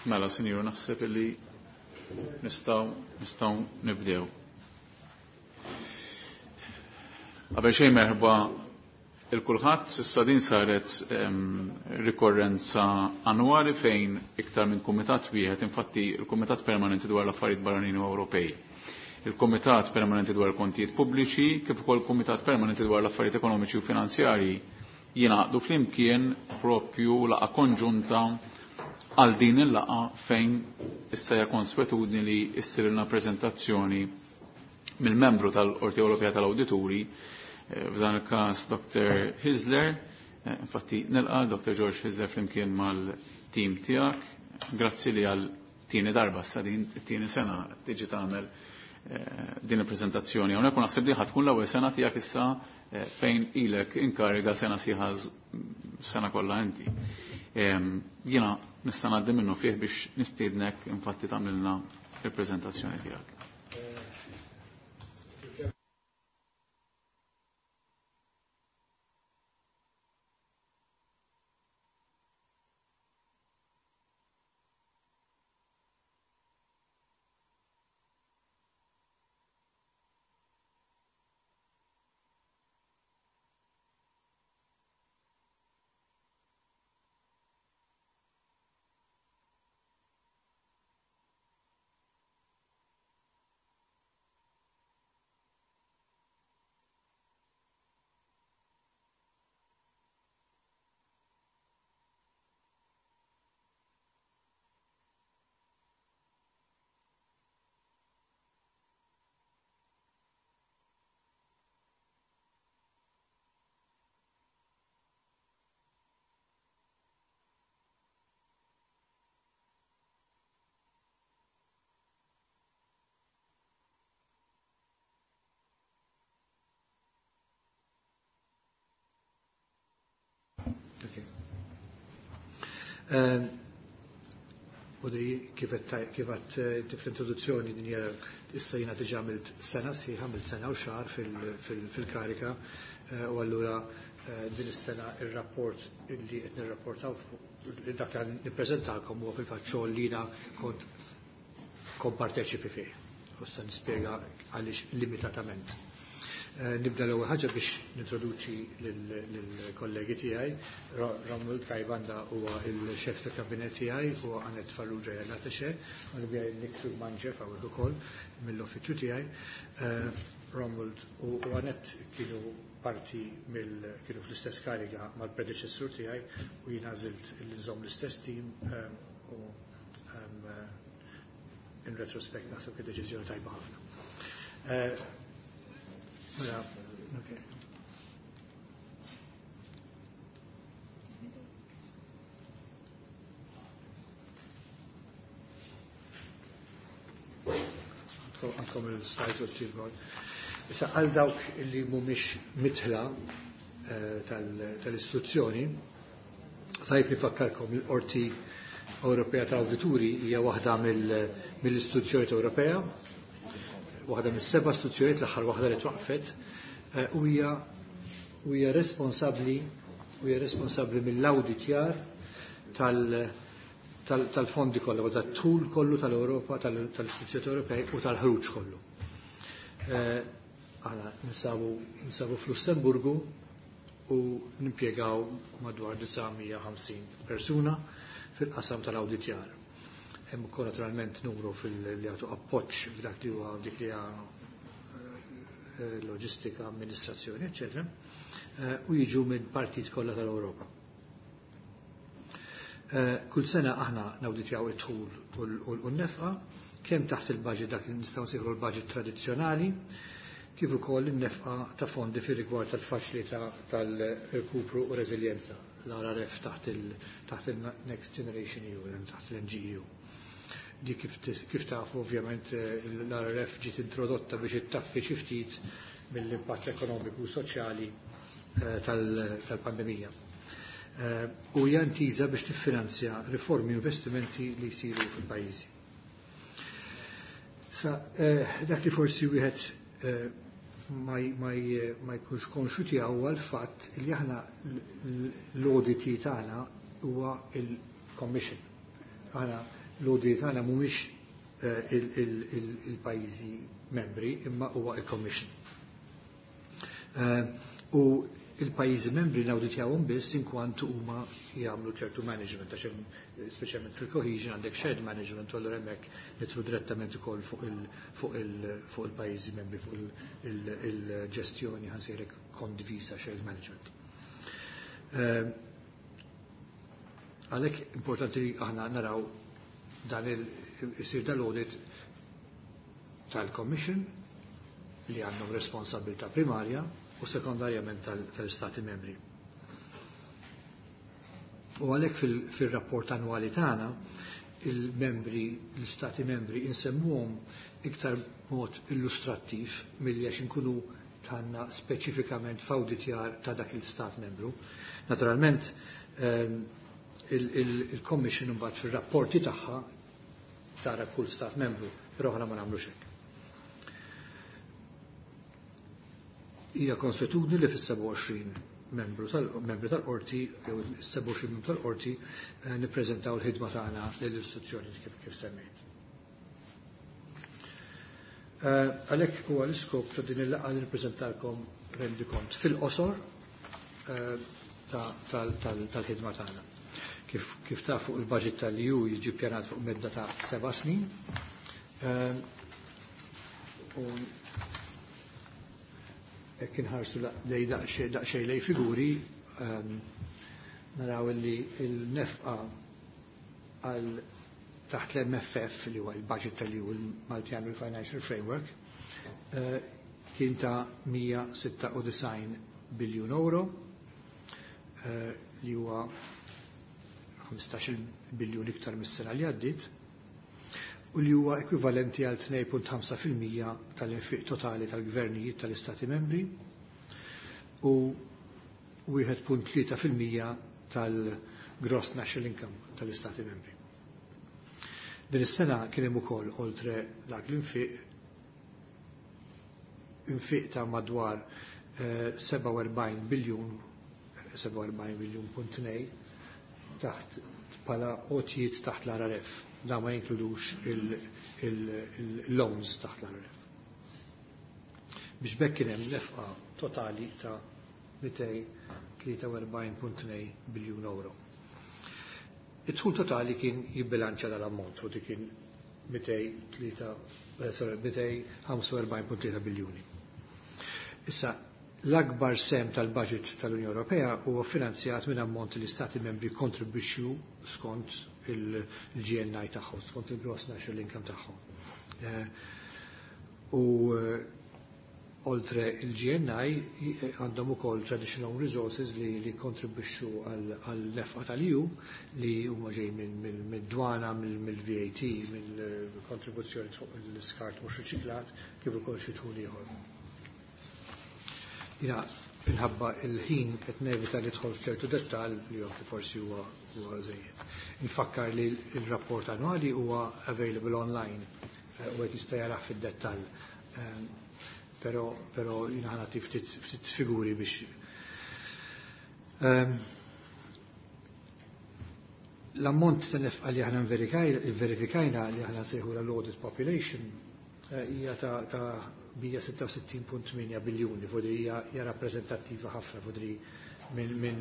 Mela, Sinjur, naħseb li nistgħu nibdew. Qabel xejn merħba il-kulħadd s'issa din saret rikorrenza annwali fejn iktar minn kumitat wieħed, infatti il-Kumitat Permanenti dwar l-Affarijiet Barranin u Ewropej, il-Kumitat Permanenti dwar Kontijiet Pubbliċi, kif ukoll il-Kumitat Permanenti dwar l-Affarijiet Ekonomiċi u Finanzjarji jingħaqdu flimkien proprju laqgħa konġunta għal din il-laqgħa fejn issa hija konswetudni li issirilna preżentazzjoni mill-membru tal-Qorti Ewropea tal-Awdituri, f'dan il-każ Dr. Hisler, infatti nilqa' Dr. George Hisler flimkien mal-tim tiegħek. Grazzi li għal tieni darba sa din it-tieni sena tiġi tagħmel din il-preżentazzjoni. Hawnhekk naħseb li ħatkun l-ewwel sena tiegħek issa fejn ilek inkariga sena sieħa sena kollha inti. Jiena nista' ngħaddi minnu fih biex nistiednek infatti tagħmilna il-preżentazzjoni tiegħek. Udri kifet fl-introduzzjoni din hija issa jiena diġà għamilt sena sieħa, għamilt sena u xahar fil-karika u allura din is-sena ir-rapport illi qed nirrapportaw fuq dak li nippreżentalkom huwa fil-fatt xogħol li jiena kont komparteċipi fih. U se nispjega għaliex limitatament. Nibda l-ewwel ħaġa biex nintroduċi lill-kollegi tiegħi. Romuald Kajbanda huwa il-xef tal-kabinet tiegħi u Annette Farrugia hija l-attaché, u nibda Niksu Manġef hawnhekk ukoll mill-uffiċċju tiegħi. Romuald u Annette kienu parti kienu fl-istess kariga mal-predeċessur tiegħi u jien għażilt l-inżomm l-istess tim u in retrospect naħseb kien deċiżjoni tajba ħafna. Yeah, okay. Għandkom il-slajt u t-tibgħod. Issa għal dawk illi mhumiex mitħla tal-istituzzjoni, sajt nifakkarkom il-Qorti Ewropea tal-Awdituri hija waħda mill-istituzzjoni Ewropea, waħda mis-seba' istituzzjonijiet l-aħħar waħda li twaqfet u hija responsabbli mill-awditjar tal-fondi kollha, tat-tul kollu tal-Ewropa, tal-istituzzjonijiet Ewropej u tal-ħruġ kollu. Aħna ninsabu f'Lussemburgu u nimpjegaw madwar 950 persuna fil-qasam tal-awditjar. Hemm ukoll naturalment numru li jagħtu appoġġ f'dak li huwa dik li loġistika, amministrazzjoni, eċetera, u jiġu minn partit kollha tal-Ewropa. Kull sena aħna nawditjaw it-tħul u n-nefqa kemm taħt il-budget dak li nistgħu nsejħu l-budget tradizzjonali, kif ukoll in-nefqa ta' fondi fir-rigward tal-faċilità tal-rkupru u reżiljenza, l-RRF taħt il-Next Generation EU, taħt l-NGEU. Di kif tafu ovvjament l-RRF ġiet introdotta biex ittaffi xi ftit mill-impatt ekonomiku u soċjali tal-pandemija. U hija ntiża biex tiffinanzja riformi u investimenti li jsiru fil-pajjiżi. Sa dak li forsi wieħed ma jkunx konxu tiegħu huwa l-fatt li aħna l-auditi tagħna huwa il-commission. Aħna l-audit tagħna mhumiex il-pajjiżi membri imma huwa il-Commission. U il-pajjiżi membri nawditjawhom biss inkwantu huma jagħmlu ċertu management għax speċjalment fil-cohesion għandek shared management u allura hemmhekk nidħlu direttament ukoll fuq il-pajjiżi membri fuq il-ġestjoni ħansejrek kondivisa shared management. Għalhekk importanti li aħna naraw dan isir dal-audit tal-Commission li għandhom responsabilità primarja u sekondarjament tal-Stati membri. U għalhekk fil-rapport annwali tagħna l-Stati membri insemmuhom iktar mod illustrattiv milli għax inkunu tħanna speċifikament f'awditjar ta' dak il-Stat membru. Naturalment il-Commission imbagħad fir-rapporti tagħha tara kull Stat membru, però aħna ma nagħmlux hekk. Hija konsuetudni li fis-27 membri tal-qorti jew 27 membru tal-qorti nippreżentaw il-ħidma tagħna lill-istituzzjoni kif semmejt. Għalhekk huwa l-iskop ta' din il-laqgħa li nippreżentalkom rendikont fil-qosor tal-ħidma tagħna. Kif ta' fuq il-budget tal-EU jiġi ppjanat fuq medda ta' 7 snin. Hekk inħarsu lej daqsxejn lej figuri naraw li l-nefqa għal taħt l-MFF li huwa il-budget tal-EU il-Multiannual Financial Framework kien ta' 196 biljun euro li huwa 15 biljun iktar mis-sena li għaddiet u li huwa ekwivalenti għal 2.5% tal-infiq totali tal-gvernijiet tal-Istati membri u 1.3% tal-gross national income tal-Istati membri. Din is-sena kien hemm ukoll oltre dak l-infiq ta' madwar 47 biljun punt nej taħt pala otijiet taħt l-RRF. Da ma jinkludux il-loans taħt l-RRF. Biex bekk kien hemm nefqa totali ta' 243.2 biljun euro. Id-dħul totali kien jibbilanċa dal-ammont u kien 245.3 biljuni. Issa, l-akbar sem tal-budget tal-Unjoni Ewropea huwa finanzjat minn ammont li stati membri kontribwixxu skont il-GNI tagħhom, skont il-gross national income tagħhom. U oltre il-GNI għandhom ukoll traditional resources li kontribwixxu għal-nefqa tal-EU li huma ġej mid-dwana, mill-VAT, mill-kontribuzzjoni fuq l-iskart mhux riċiklat, kif ukoll xi tħul ieħor. Jina, inħabba il-ħin qed nevita li dħol f'ċertu dettall li forsi huwa żejjed. Infakkar li l-rapport annwali huwa available online u qed jista' jarah fid-dettall. Però jina ħanati ftit figuri biex l-ammont ta' nefqa li aħna verifikajna li aħna nsejħu l-audit population hija ta' 166.8 biljuni, fodri hija rappreżentattiva ħafna, fodri minn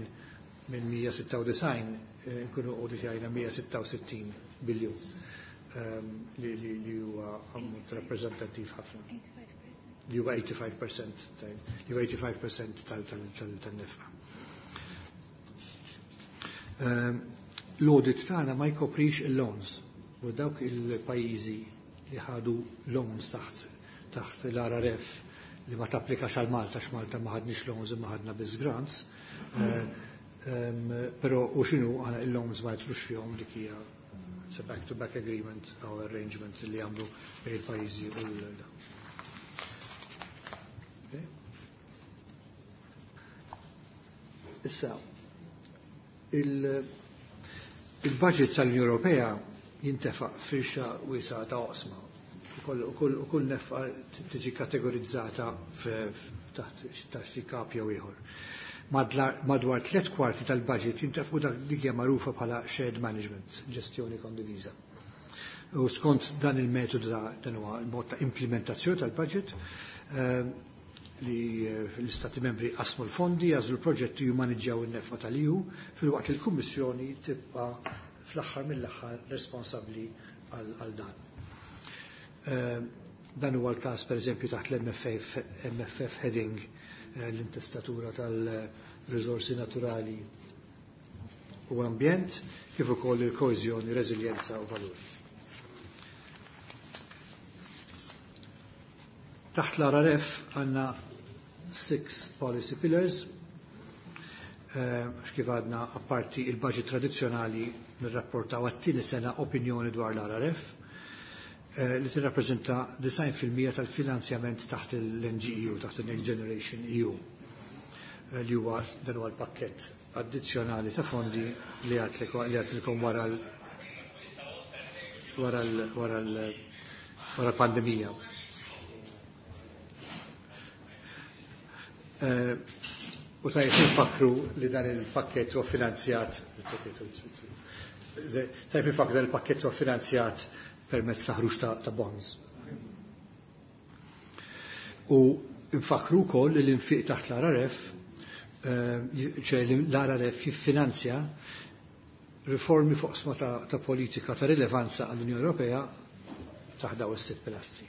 196 nkunu auditjajna 166 biljun li huwa ammont rappreżentattiv ħafna. Li huwa 85% tal-nefqa. L-audit tagħna ma jkoprix il-loans u dawk il-pajjiżi li ħadu loans taħt l-RRF li ma tapplikax għal Malta x'Malta ma ħadniex loans imma ħadna biss grants. Però u x'inhu għana il-loans ma jitlux fihom dik hija back-to-back agreement aw arrangement li għamlu bejn il-pajjiżi u Issa, il-budget tal-Unjoni Ewropea jintefaq firxa wiesa ta' oqsma. Kull nefqa tiġi kategorizzata taħt xi kapja u ieħor. Madwar 3/4 tal-budget jintefqu dik hija magħrufa bħala shared management, ġestjoni kondiviża. U skont dan il-metodu dan huwa l-mod ta' implementazzjoni tal-budget li l-Istati membri qasmu l-fondi, jażlu l-proġetti u jmaniġġjaw in-nefqa tal-EU fil-waqt il-Kummissjoni tibqa' fl-aħħar mill-aħħar responsabbli għal dan. Dan huwa l-każ pereżempju taħt l-MFF heading l-intestatura tal-riżorsi naturali u ambjent kif ukoll il-koeżjoni, reżiljenza u valur. Taħt l-RRF għandna 6 policy pillars kif għadna apparti il-budget tradizzjonali nirrapportaw għat-tieni sena opinjoni dwar l-RRF li tirrappreżenta 90% tal-finanzjament taħt l-NGEU, taħt il-Next Generation EU, li huwa dan huwa l-pakkett addizzjonali ta' fondi li għatlkom wara l-pandemija. U tajt nifakru li dan il-pakkett huwa finanzjat permezz ta' ħruġ ta' bonds. U nfakru wkoll li l-infiq taħt l-RRF, l-RRF jiffinanzja riformi fuq sma ta' politika ta' rilevanza għall-Unjoni Ewropea taħt daw is-6 pilastri.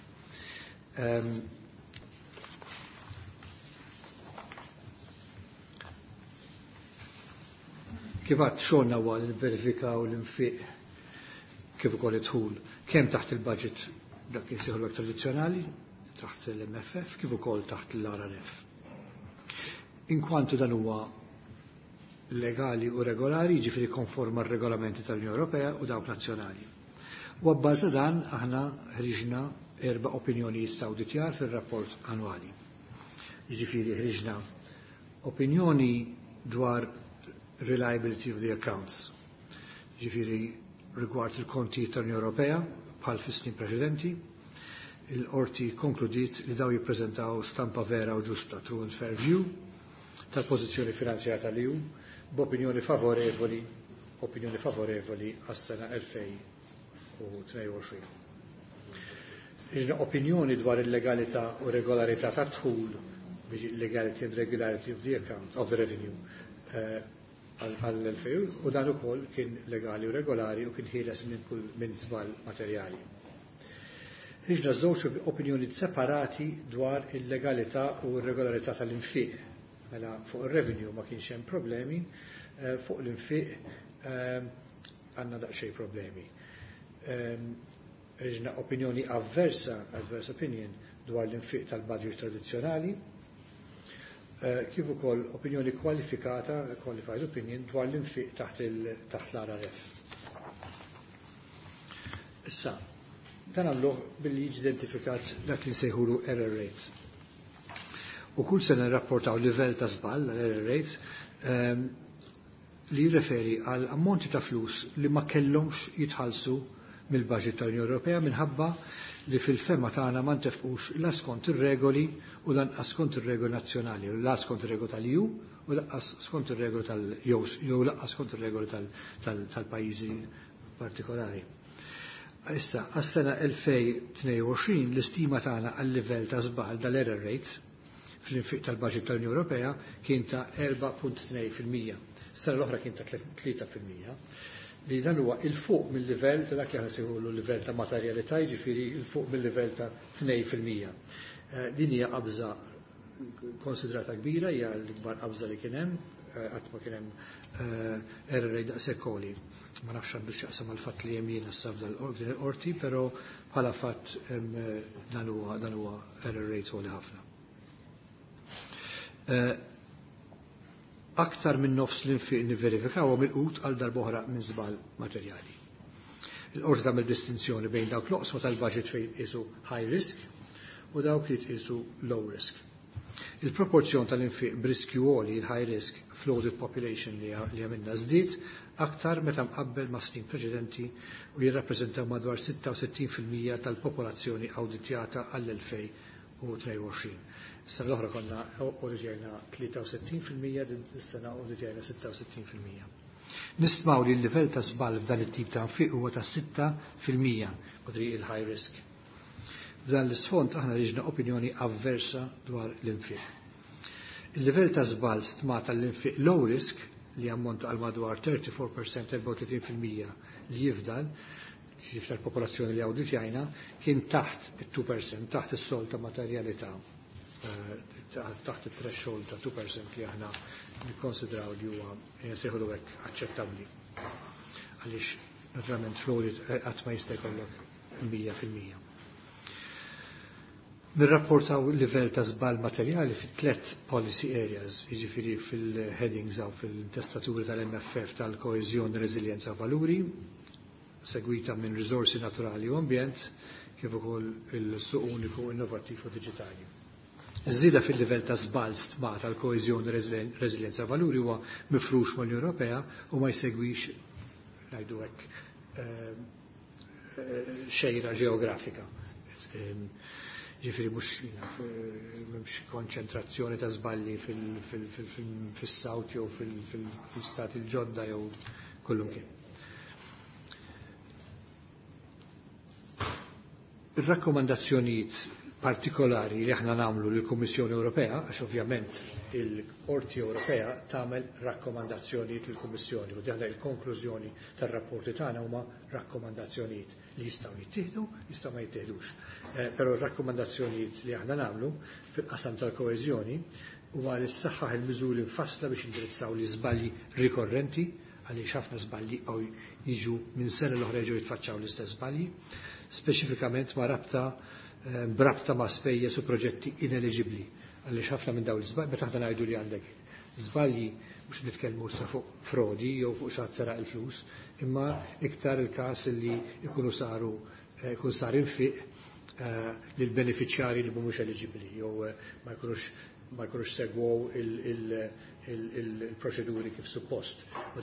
Kif għad xogħolna huwa li verifikaw l-infiq kif ukoll idħul kemm taħt il-budget dak jisieħu tradizzjonali taħt l-MFF kif ukoll taħt l-RRF. Inkwantu dan huwa legali u regolari, jiġifieri konforma r-regolamenti tal-Unjoni Ewropea u dawk nazzjonali. U abbaża dan aħna ħriġna 4 opinjonijiet ta' awditjar fir-rapport annwali. Jiġifieri ħriġna opinjoni dwar reliability of the accounts. Jiġifieri rigward il-konti tal-Unjoni Ewropea bħal fis-snin preċedenti, il-qorti konkludiet li daw jippreżentaw stampa vera u ġusta, true and fair view, tal-pożizzjoni finanzjarja tal-EU b'opinjoni favorevoli għas-sena 2022. Iġna opinjoni dwar il-legalità u regolarità ta' dħul, legality and regularity of the account of the revenue, għall-2000 u dan ukoll kien legali u regolari u kien ħieles minn żball materjali. Ħriġna żewġ opinjoni separati dwar il-legalità u r-regolarità tal-infiq. Mela fuq ir-revenue ma kienx hemm problemi, fuq l-infiq għandna daqsxejn problemi. Ħriġna opinjoni adverse opinion dwar l-infiq tal-budget tradizzjonali, kif ukoll opinjoni kwalifikata, qualified opinion, dwar l-infiq taħt l-RRF. Issa, dan għalluh billi jiġi identifikat dak li nsejħulu error rates. U kull sena nirrapportaw livell ta' żball l-error rates li jirreferi għal ammonti ta' flus li ma kellhomx jitħallsu mill-budget tal-Unjoni Ewropea minħabba li fil-fema tagħna ma ntefqux la skont ir-regoli u lanqas skont ir-regoli nazzjonali, u la skont ir-regoli tal-EU u lanqas skont ir-regoli jew lanqas skont ir-regoli tal-pajjiżi partikolari. Issa, għas-sena 2022 l-istima tagħna għal-livell ta' żball dal-error rates fl-infiq tal-budget tal-Unjoni Ewropea kien ta' 4.2%. Sena l-oħra kien ta' 3%. Li dan huwa il-fuq mill-livell ta' dak li ħasihulu l-livell ta' materjalità, jiġifieri il-fuq mill-livell ta' 2%. Din hija qabża konsidrata kbira, hija l-ikbar qabża li kien hemm, qatt ma kien hemm error rate daqshekk għoli. Ma nafx għandu x'jaqsam għall-fatt li hemm jiena ssaf dal-qorti, però bħala fatt dan huwa error rate għoli ħafna. Aktar minn nofs l-infiq niverifikaw milqut għal darb'oħra minn żball materjali. Il-qorti tagħmel distinzjoni bejn dawk l-oqsma tal-budget fejn qisu high risk u dawk li tqisu low risk. Il-proporzjon tal-infiq b'riskju għoli il-high risk floated population li għamilna żdied aktar meta mqabbel ma' snin preċedenti u jirrappreżentaw madwar 66% tal-popolazzjoni awditjata għall-2022. Is-sena l-oħra konna awditjajna 63%, din is-sena awditjajna 66%. Nistmaw li l-livell ta' żball f'dan it-tip ta' nfiq huwa ta' 6% madri il-high risk. F'dan l-isfond aħna riġna opinjoni avversa dwar l-infiq. Il-livell ta' żball stmata l-infiq low risk li ammonta għal madwar 34% 34% li jifdal popolazzjoni li awditjajna kien taħt il-2%, taħt is-sol ta' materjalità, taħt il-threshold ta' 2% li aħna nikkonsidraw li huwa seħħu hekk aċċettabbli. Għaliex naturalment fl-audit qatt ma jista' jkollok 100%. Nirrapportaw il-livell ta' żball materjali fi 3 policy areas, jiġifieri fil-headings aw fil-testaturi tal-MFF tal-koeżjoni, reżiljenza u valuri, segwita minn riżorsi naturali u ambjent, kif ukoll il-suq uniku innovattiv u diġitali. Iż-żieda fil-livell ta' żball stmat tal-koeżjoni, reżiljenza u valuri huwa mifrux mal-Unjoni Ewropea u ma jsegwix ngħidu hekk xejra ġeografika. Ġifieri mhux konċentrazzjoni ta' żballi fis-South jew fil-Stati l-ġodda jew kollum kien. Ir-rakkomandazzjonijiet partikolari li aħna nagħmlu lill-Kummissjoni Ewropea, għax ovvjament il-Qorti Ewropea tagħmel rakkomandazzjonijiet lill-Kummissjoni u daħla il-konklużjoni tar-rapporti tagħna huma rakkomandazzjonijiet li jistgħu jittieħdu, jistgħu ma jittieħdux. Però r-rakkomandazzjonijiet li aħna nagħmlu fil-qasam tal-koeżjoni huwa li ssaħħaħ il-miżuri mfassla biex indirizzaw l-iżbalji rikorrenti għaliex ħafna żbalji jiġu minn sena l-oħra jiġu jitfaċċaw l-istess żbalji, speċifikament ma' brabta ma' spejjeż u proġetti ineligibbli. Għaliex ħafna minn dawn l-iżbalji meta aħna ngħidu li għandek żbalji mhux nitkellmu sa fuq frodi jew fuq xi saraq il-flus, imma iktar il-każ li jkun sar infiq lil beneficjari li mhumiex eligibbli jew ma jkunux segwew il-proċeduri kif suppost.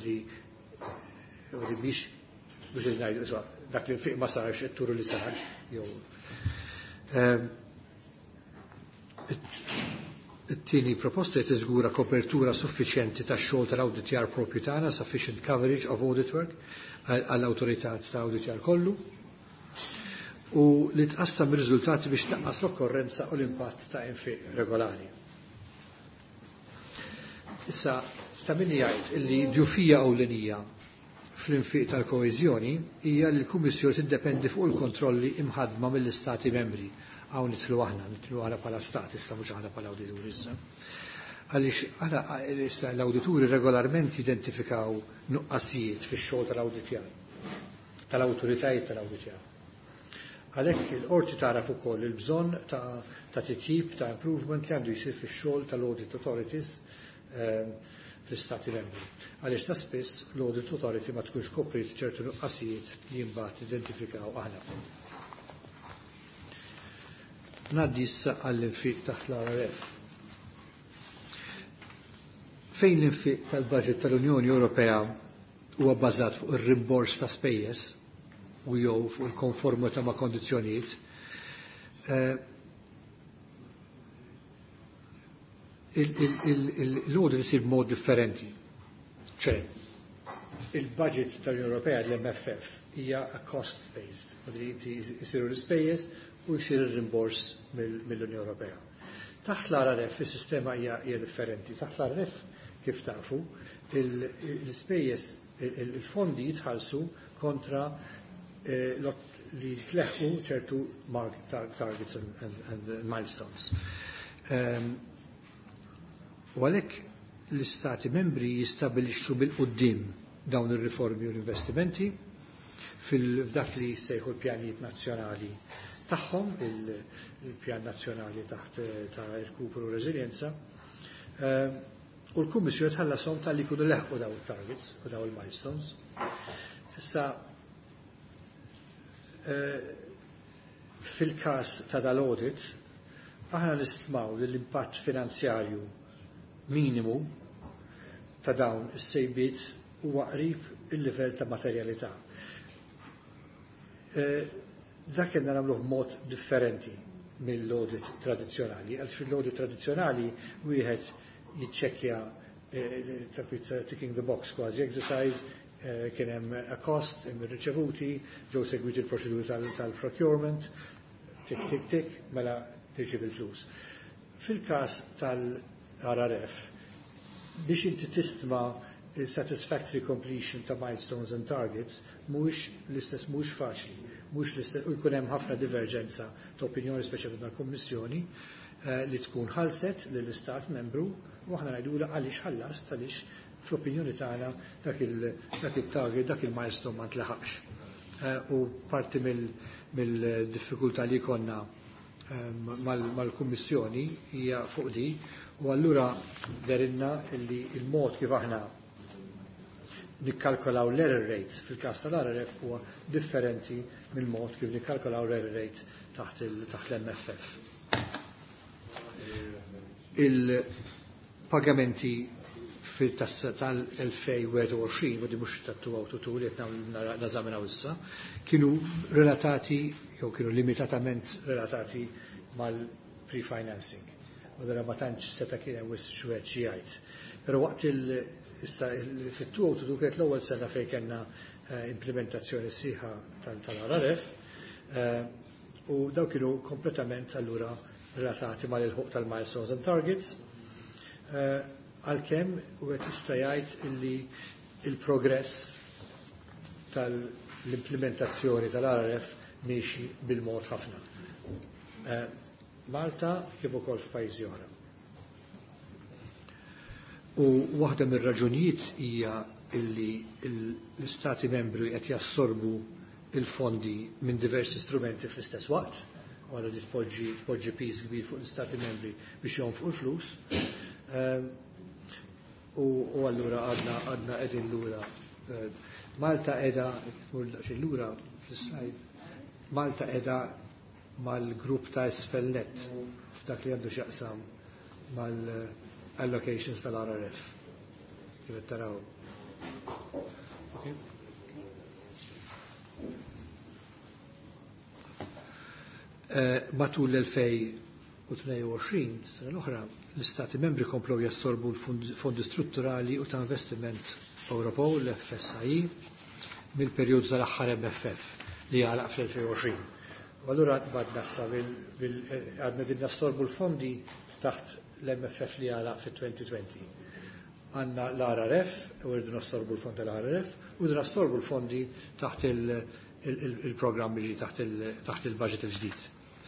U biex ngħidu dak li nfiq ma sarx it-turu li sar jew it-tieni proposta li tiżgura kopertura suffiċjenti tax-xogħol tal-awditjar propju tagħna, sufficient coverage of audit work għall-awtorità ta' awditjar kollu u li tqassam ir-riżultati biex tnaqqas l-okkorrenza u l-impatt ta' infiq regolari. Issa ta' min jgħid illi djufija ewlenija fl-infiq tal-koeżjoni hija li l-Kummissjoni tiddependi fuq il-kontrolli imħaddma mill-Istati membri. Hawn nitlu aħna bħala Stat, issa mhux aħna bħala awdituri issa. Għaliex l-awdituri regolarment jidentifikaw nuqqasijiet fix-xogħol tal-awditjar, tal-awtoritajiet tal-awditjar. Għalhekk il-qorti taraf ukoll il-bżonn ta' titjib ta' improvement li għandu jsir fix-xogħol tal-audit authorities fl-Istati membri. Għaliex ta' spiss l-audit authority ma tkunx koprit ċertu nuqqasijiet li mbagħad identifikaw aħna. Ngħaddi issa għall-infiq taħt l-RRF. Fejn l-infiq tal-budget tal-Unjoni Ewropea huwa bbażat fuq ir-rimbors ta' spejjeż u jew fuq il-konformità ma' kondizzjonijiet, l-audit isir b'mod differenti. ċe, il-budget tal-Unjoni Ewropea l-MFF hija cost-based, jisiru l-ispejjeż u jsir ir-rimbors mill-Unjoni Ewropea. Taħt l-RRF is-sistema hija differenti. Taħt l-RRF kif tafu l-ispejjeż il-fondi jitħallsu kontra li tleħqu ċertu targets and milestones. U għalhekk l-Istati membri jistabilixxu bil-qudiem dawn ir-riformi u l-investimenti f'dak li jsejħu l-pjanijiet nazzjonali tagħhom, il-pjan nazzjonali taħt ta' irkupru u reżiljenza, u l-Kummissjoni tħallasom tal-li jkunu leħqu daw il-targets u daw il-milestones. Issa fil-każ ta' dal-audit aħna nistmaw li l-impatt finanzjarju minimu ta' dawn is-sejbiet huwa qrib il-livell ta' materjalità. Dak jenna nagħmluh b'mod differenti mill-audit tradizzjonali. Għal fil-audit tradizzjonali wieħed jiċċekkja ticking the box quasi exercise, kien hemm a cost, hemm ir-riċevuti, ġew segwiti l-proċeduri tal-procurement, tik, mela tirċiev il-flus. Fil-każ tal-RRF, biex inti tisma' satisfactory completion ta' milestones and targets mhuwiex l-istess, mhuwiex faċli, mhuwiex l-istess, u jkun hemm ħafna diverġenza ta' opinjoni speċjalment mal-Kummissjoni li tkun ħalset lill-Istat membru u aħna ngħidula għaliex ħallast għaliex fl-opinjoni tagħna dak il-target, dak il-milestone ma ntlaħaqx. U parti mill-diffikultà li konna mal-Kummissjoni hija fuq di u allura derinna li il-mod kif aħna nikkalkolaw l-error rate fil-każ tal-RRF huwa differenti mill-mod kif nikkalkolaw l-error rate taħt l-MFF. Il-pagamenti tal-2021, u di mux tattu għawtutu li għetna nazaminaw issa, kienu relatati, jew kienu limitatament relatati mal-pre-financing. U dara ma tantx seta kien hemm xwed xi jgħid. Però waqt fit-tu għawtutu kienet l-ewwel sena fejn kellna implementazzjoni sħiħa tal-RRF, u daw kienu kompletament allura relatati mal-ilħuq tal-milestones and targets, għalkemm u qed jista' jgħid illi il-progress tal-implementazzjoni tal-RRF miexi bil-mod ħafna. Malta kif ukoll f'pajjiżi oħra. U waħda mir-raġunijiet hija illi l-Istati membri qed jassorbu il-fondi minn diversi strumenti fl-istess waqt, għara li tpoġġi pis kbir fuq l-Istati membri biex jonfqu l-flus. U allura għadna qegħdin lura. Malta qiegħda lura fl-slide. Malta qiegħda mal-grupp ta' isfelnet f'dak li għandu x'jaqsam mal-allocations tal-RRF. Kif qed taraw. Matul l-2022, sena l-oħra, l-Istati membri komplew jassorbu l-fondi strutturali u ta' investiment Ewropew l-FSI mill-perjodu tal-aħħar MFF li għalaq fl-2020. U allura badna għadna din nassorbu l-fondi taħt l-MFF li għalaq fil-2020. Għanna l-RRF, u rridu nassorbu l-fondi tal-RRF, u rridu nassorbu l-fondi taħt il-programmi li taħt il-budget il-ġdid.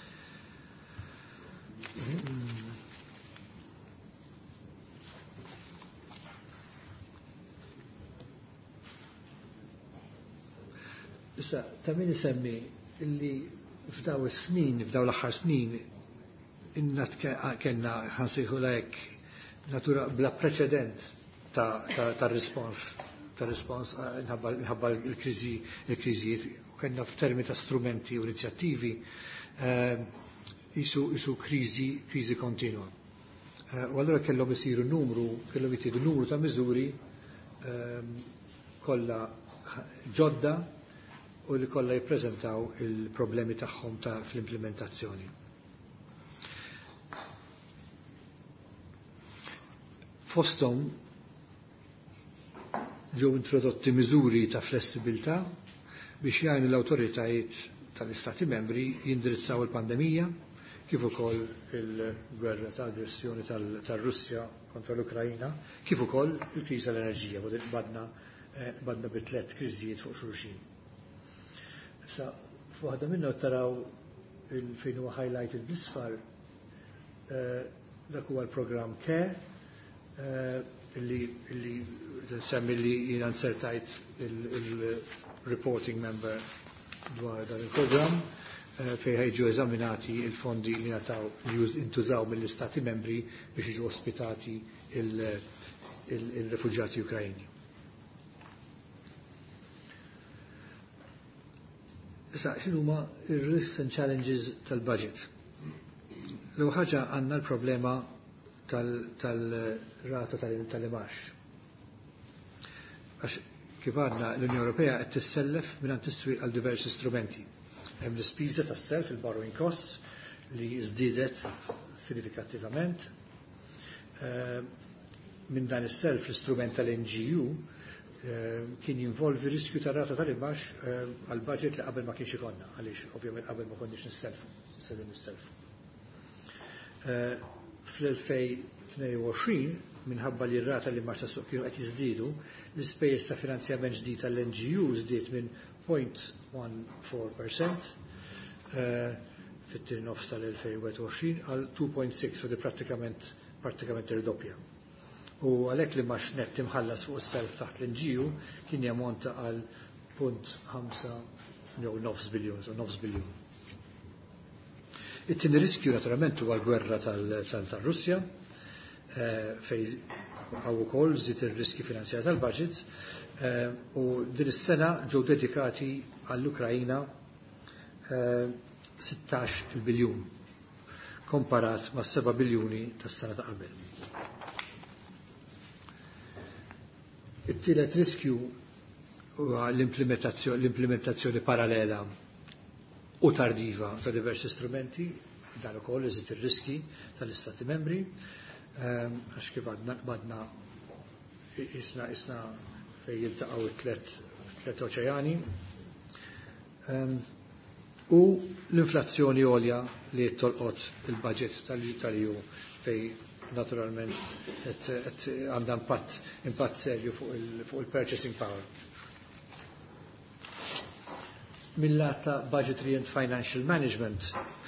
Issa, ta' min isemmi illi f'daw is-snin, f'daw l-aħħar snin, inna kellna ħansejħu lek natura bla preċedent ta' rispons nħabba l-kriżijiet, u kellna f'termi ta' strumenti u inizjattivi jisu kriżi kontinua. U allura kellhom isiru kellhom jitiedu numru ta' miżuri kollha ġodda u li kollha jippreżentaw il-problemi tagħhom fl-implementazzjoni. Fosthom ġew introdotti miżuri ta' flessibilità biex jgħinu l-awtoritajiet tal-Istati membri jindirizzaw il-pandemija kif ukoll il-gwerra ta' aggressjoni tar-Russja kontra l-Ukrajina, kif ukoll il-kriża tal-enerġija, badna bit-tlet kriżijiet fuq xulxin. Issa, f'waħda minnha taraw fejn huwa highlighted bl-isfar dak huwa l-programm illi semmi li jiena nsertajt il-reporting member dwar dan il-programm fejn ħejġu eżaminati il-fondi li intużaw mill-Istati membri biex jiġu ospitati il-refuġjati Ukrajini. Issa, x'inhuma ir-risks and challenges tal-budget? L-ewwel ħaġa għandna l-problema tal-rata tal-imax. Għax kif għadna l-Unjoni Ewropea qed tissellef mingħand tiswieq għal diversi strumenti. Hemm l-ispiża tas-self, il-borrowing costs, li żdiedet sinifikattivament. minn dan is-self l-istrument tal-NGU kien jinvolvi riskju ta' rata tal-imax għal budget li qabel ma kienx ikonna, għaliex ovvjament qabel ma konniex nisselfu, sedin nisselfu. Fl-2022 minħabba li r-rata li marsa suq kienu qed jiżdiedu, l-ispejjeż ta' finanzjament ġdid tal-NGU żdied minn 0.14% fit-tieni nofs tal-2021 għal 2.6 u di prattikament irdoppja. U għalhekk li max net imħallas fuq is-self taħt l-NGU kien jammonta għal 0.5 jew nofs biljun. It-tieni riskju naturalment huwa l-gwerra tal-Russja fejn hawn ukoll żied ir-riski finanzjari tal-budgets u din is-sena ġew dedikati għall-Ukrajina 16 biljun komparat ma' 7 biljuni tas-sena ta' qabel. It-tielet riskju huwa l-implementazzjoni parallela u tardiva ta' diversi strumenti, dan ukoll iżid ir-riski tal-Istati membri, għax kif badna isna fejn jiltaqgħu t-tlet oċeani. U l-inflazzjoni għolja li tolqot il-budget tal-EU fejn naturalment għandha impatt serju fuq il-purchasing power. Mill-lat ta' budgetary and financial management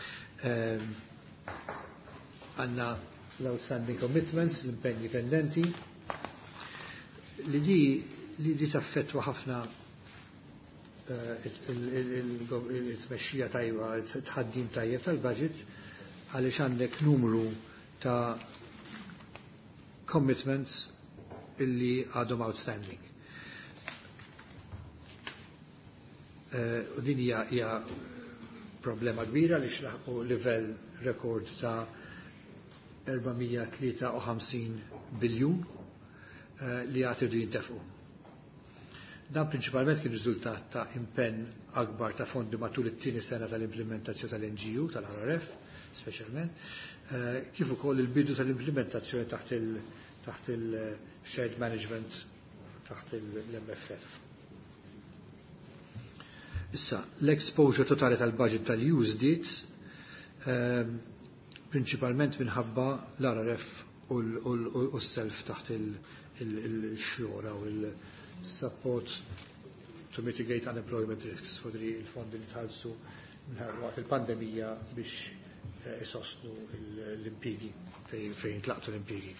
għandna l-outstanding commitments, l-impegni pendenti, li taffettwa ħafna il-tmexxija tajba, il-tħaddim tajjeb tal-budget, għaliex għandek numru ta' commitments illi għadhom outstanding. U din hija problema kbira li xlaħqu livell rekord ta' 453 biljun li għatidu jintefqu. Dan prinċipalment kien riżultat ta' impenn akbar ta' fondi matul it-tieni sena tal-implementazzjoni tal-NGU, tal-RRF, speċjalment, kif ukoll il-bidu tal-implementazzjoni taħt il-shared management taħt l-MFF. Issa, l-exposure totali tal-budget tal-EU żdied prinċipalment minħabba l-RRF u s-self taħt il-xjora u il-support to mitigate unemployment risks, fodri il-fondi li tħallsu waqt il-pandemija biex isostnu l-impigi fejn tlaqtu l-impigi.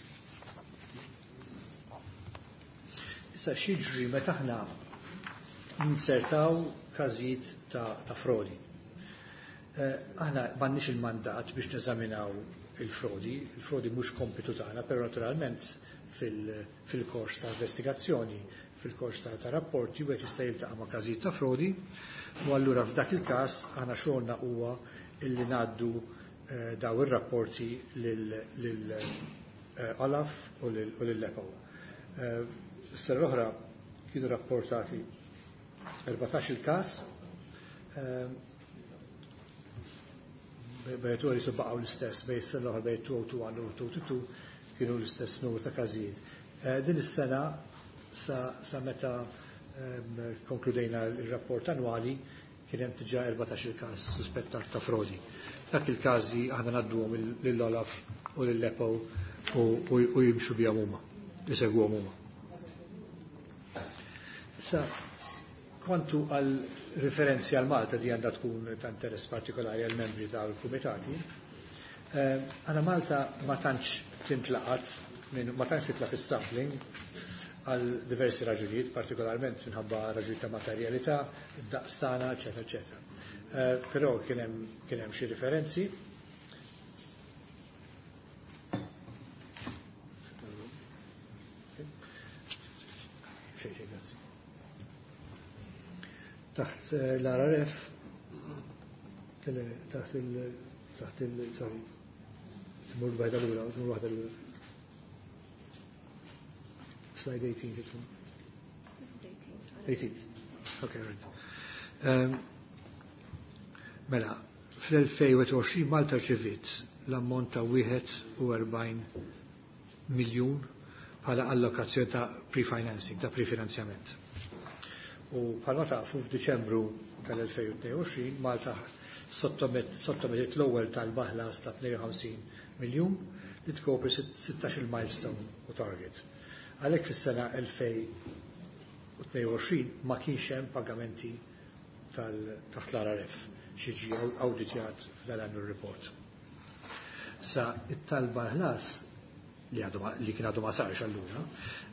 Issa xiġri meta aħna ninsertaw każijiet ta' frodi. Aħna m'għandniex il-mandat biex neżaminaw il-frodi mhux kompitu tagħna, però naturalment fil-kors ta' investigazzjoni, fil-kors ta' rapporti wieħed jista' jiltaqa' ma' każijiet ta' frodi, u allura f'dak il-każ aħna xogħolna huwa illi ngħaddu daw ir-rapporti lil Olaf u lil-EPO. Is-sena l-oħra kienu rapportati 14 il-każ, bejtu għal jisubbaqaw l-istess, bej s-sena l-oħra bej 201 u 222 kienu l-istess numru ta' każijiet. Din is-sena sa meta konkludejna l-rapport annwali kien hemm diġà 14 il-każ suspettat ta' frodi. Dak il-każi aħna ngħadduhom lill-Olaf u lill-EPO u jimxu bihom huma, jisegwhom huma. Issa kwantu għal referenzi għal Malta di għandha tkun ta' interess partikolari għal membri tal-kumitati, għana Malta ma tantx tintlaqat ma tantx titla' fis-sampling għal diversi raġunijiet, partikolarment minħabba raġunijiet ta' materjalità, daqstana, eċetera, eċetera. Però kien hemm xi referenzi. Taħt l-RRF, taħt il-mur bajda l-ura, mur wahda l-ura. Slide 18, 18. Okay, right. Mela, fl-2020 Malta rċevit l-ammont ta' 41 miljun bħala allokazzjoni ta' pre-financing, ta' prefinanzjament. U bħalma tafu f'Diċembru tal-2022 Malta sottometit l-ewwel tal-baħlas ta' 52 miljun li tkopri 16 milestone u target. Għalhekk fis-sena 2022 ma kienx hemm pagamenti taħt l-RRF xi ġie awditjat f'dal-annual report. Sa it-talba ħlas li kien għadu ma sarx allura